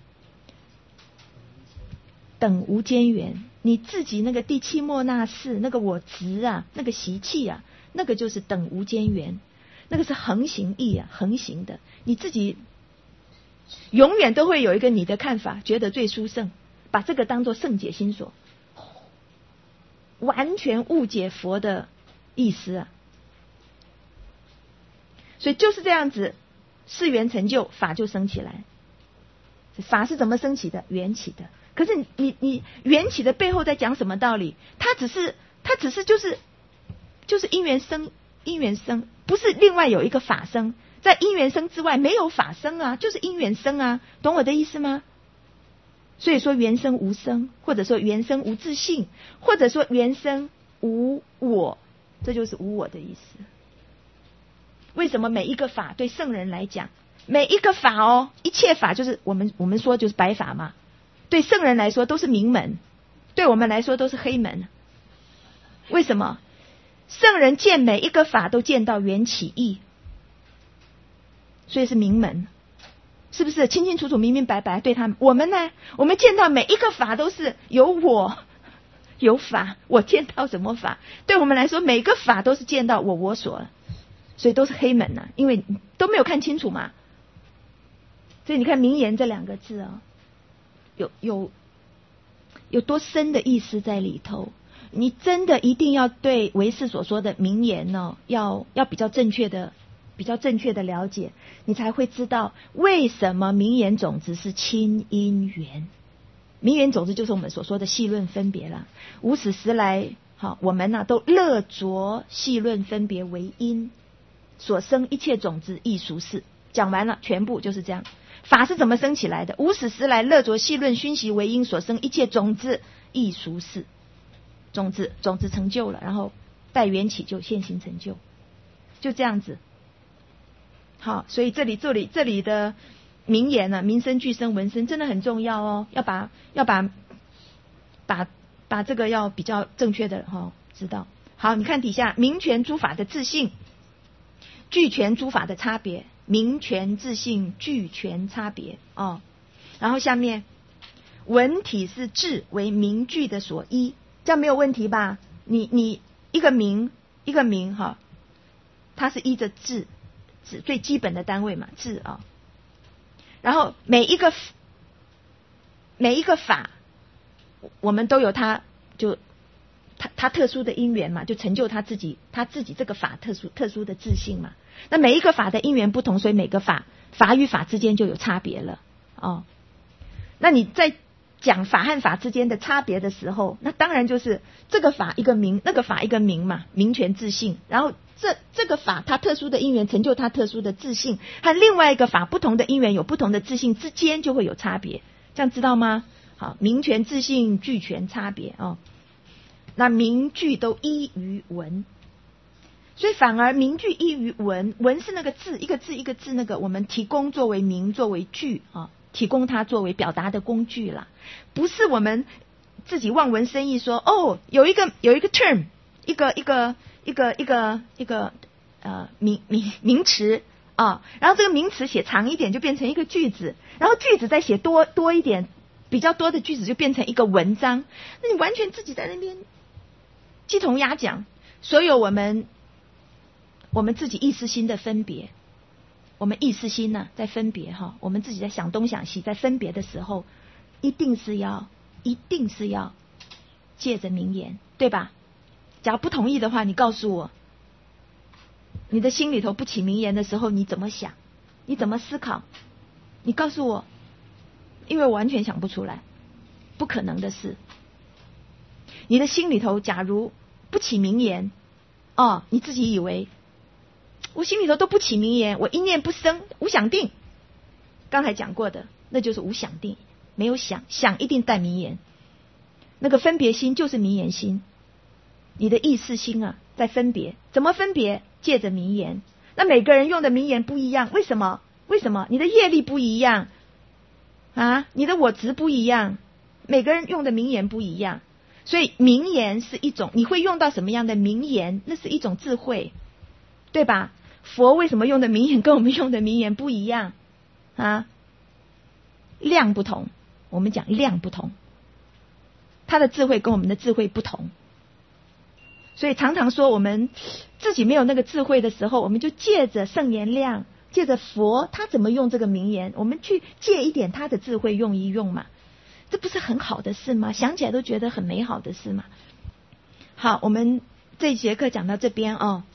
等无间缘，你自己那个第七莫那识，那个我执啊，那个习气啊，那个就是等无间缘，那个是横行意啊，横行的，你自己永远都会有一个你的看法，觉得最殊胜。把这个当作圣解心所，完全误解佛的意思啊！所以就是这样子，是缘成就，法就生起来。法是怎么升起的？缘起的。可是你你你缘起的背后在讲什么道理？它只是它只是就是就是因缘生，因缘生，不是另外有一个法生，在因缘生之外没有法生啊，就是因缘生啊，懂我的意思吗？所以说缘生无生，或者说缘生无自性，或者说缘生无我，这就是无我的意思。为什么每一个法对圣人来讲，每一个法哦，一切法就是我们我们说就是白法嘛，对圣人来说都是明门，对我们来说都是黑门。为什么？圣人见每一个法都见到缘起义，所以是明门。是不是清清楚楚明明白白？对他们，我们呢？我们见到每一个法都是有我有法，我见到什么法？对我们来说，每个法都是见到我我所，所以都是黑门呐、啊，因为都没有看清楚嘛。所以你看名言这两个字啊、哦，有有有多深的意思在里头？你真的一定要对唯识所说的名言呢、哦，要要比较正确的。比较正确的了解，你才会知道为什么名言种子是亲因缘。名言种子就是我们所说的细论分别了。无始时来，好，我们呢、啊、都乐着细论分别为因，所生一切种子亦属是。讲完了，全部就是这样。法是怎么生起来的？无始时来乐着细论熏习为因，所生一切种子亦属是。种子种子成就了，然后待缘起就现行成就，就这样子。好，所以这里这里这里的名言呢、啊，名声俱生闻声真的很重要哦，要把要把把把这个要比较正确的哈、哦、知道。好，你看底下名权诸法的自性，具权诸法的差别，名权自性具权差别哦。然后下面文体是智为名具的所依，这样没有问题吧？你你一个名一个名哈、哦，它是依着智。最基本的单位嘛，智啊、哦。然后每一个每一个法，我们都有它就它它特殊的因缘嘛，就成就它自己它自己这个法特殊特殊的自性嘛。那每一个法的因缘不同，所以每个法法与法之间就有差别了哦。那你在讲法和法之间的差别的时候，那当然就是这个法一个名，那个法一个名嘛，名权自性。然后这这个法它特殊的因缘成就它特殊的自性，和另外一个法不同的因缘有不同的自性之间就会有差别，这样知道吗？好，名权自性具权差别哦。那名句都依于文， 所以反而名句异于文，文是那个字，一个字一个字，那个我们提供作为名作为句啊，提供它作为表达的工具啦，不是我们自己望文生义说哦，有一个有一个 term， 一个一个一个一个一个呃名名名词啊，然后这个名词写长一点就变成一个句子，然后句子再写多多一点，比较多的句子就变成一个文章，那你完全自己在那边鸡同鸭讲，所有我们。我们自己意识心的分别，我们意识心呢、啊、在分别哈，我们自己在想东想西，在分别的时候，一定是要一定是要借着名言，对吧？假如不同意的话，你告诉我，你的心里头不起名言的时候，你怎么想？你怎么思考？你告诉我，因为我完全想不出来，不可能的事。你的心里头假如不起名言，哦，你自己以为。我心里头都不起名言，我一念不生，无想定。刚才讲过的，那就是无想定，没有想，想一定带名言。那个分别心就是名言心，你的意识心啊，在分别，怎么分别？借着名言。那每个人用的名言不一样，为什么？为什么？你的业力不一样啊，你的我执不一样，每个人用的名言不一样，所以名言是一种，你会用到什么样的名言？那是一种智慧，对吧？佛为什么用的名言跟我们用的名言不一样啊？量不同，我们讲量不同，他的智慧跟我们的智慧不同，所以常常说我们自己没有那个智慧的时候，我们就借着圣言量，借着佛他怎么用这个名言，我们去借一点他的智慧用一用嘛，这不是很好的事吗？想起来都觉得很美好的事嘛。好，我们这一节课讲到这边哦。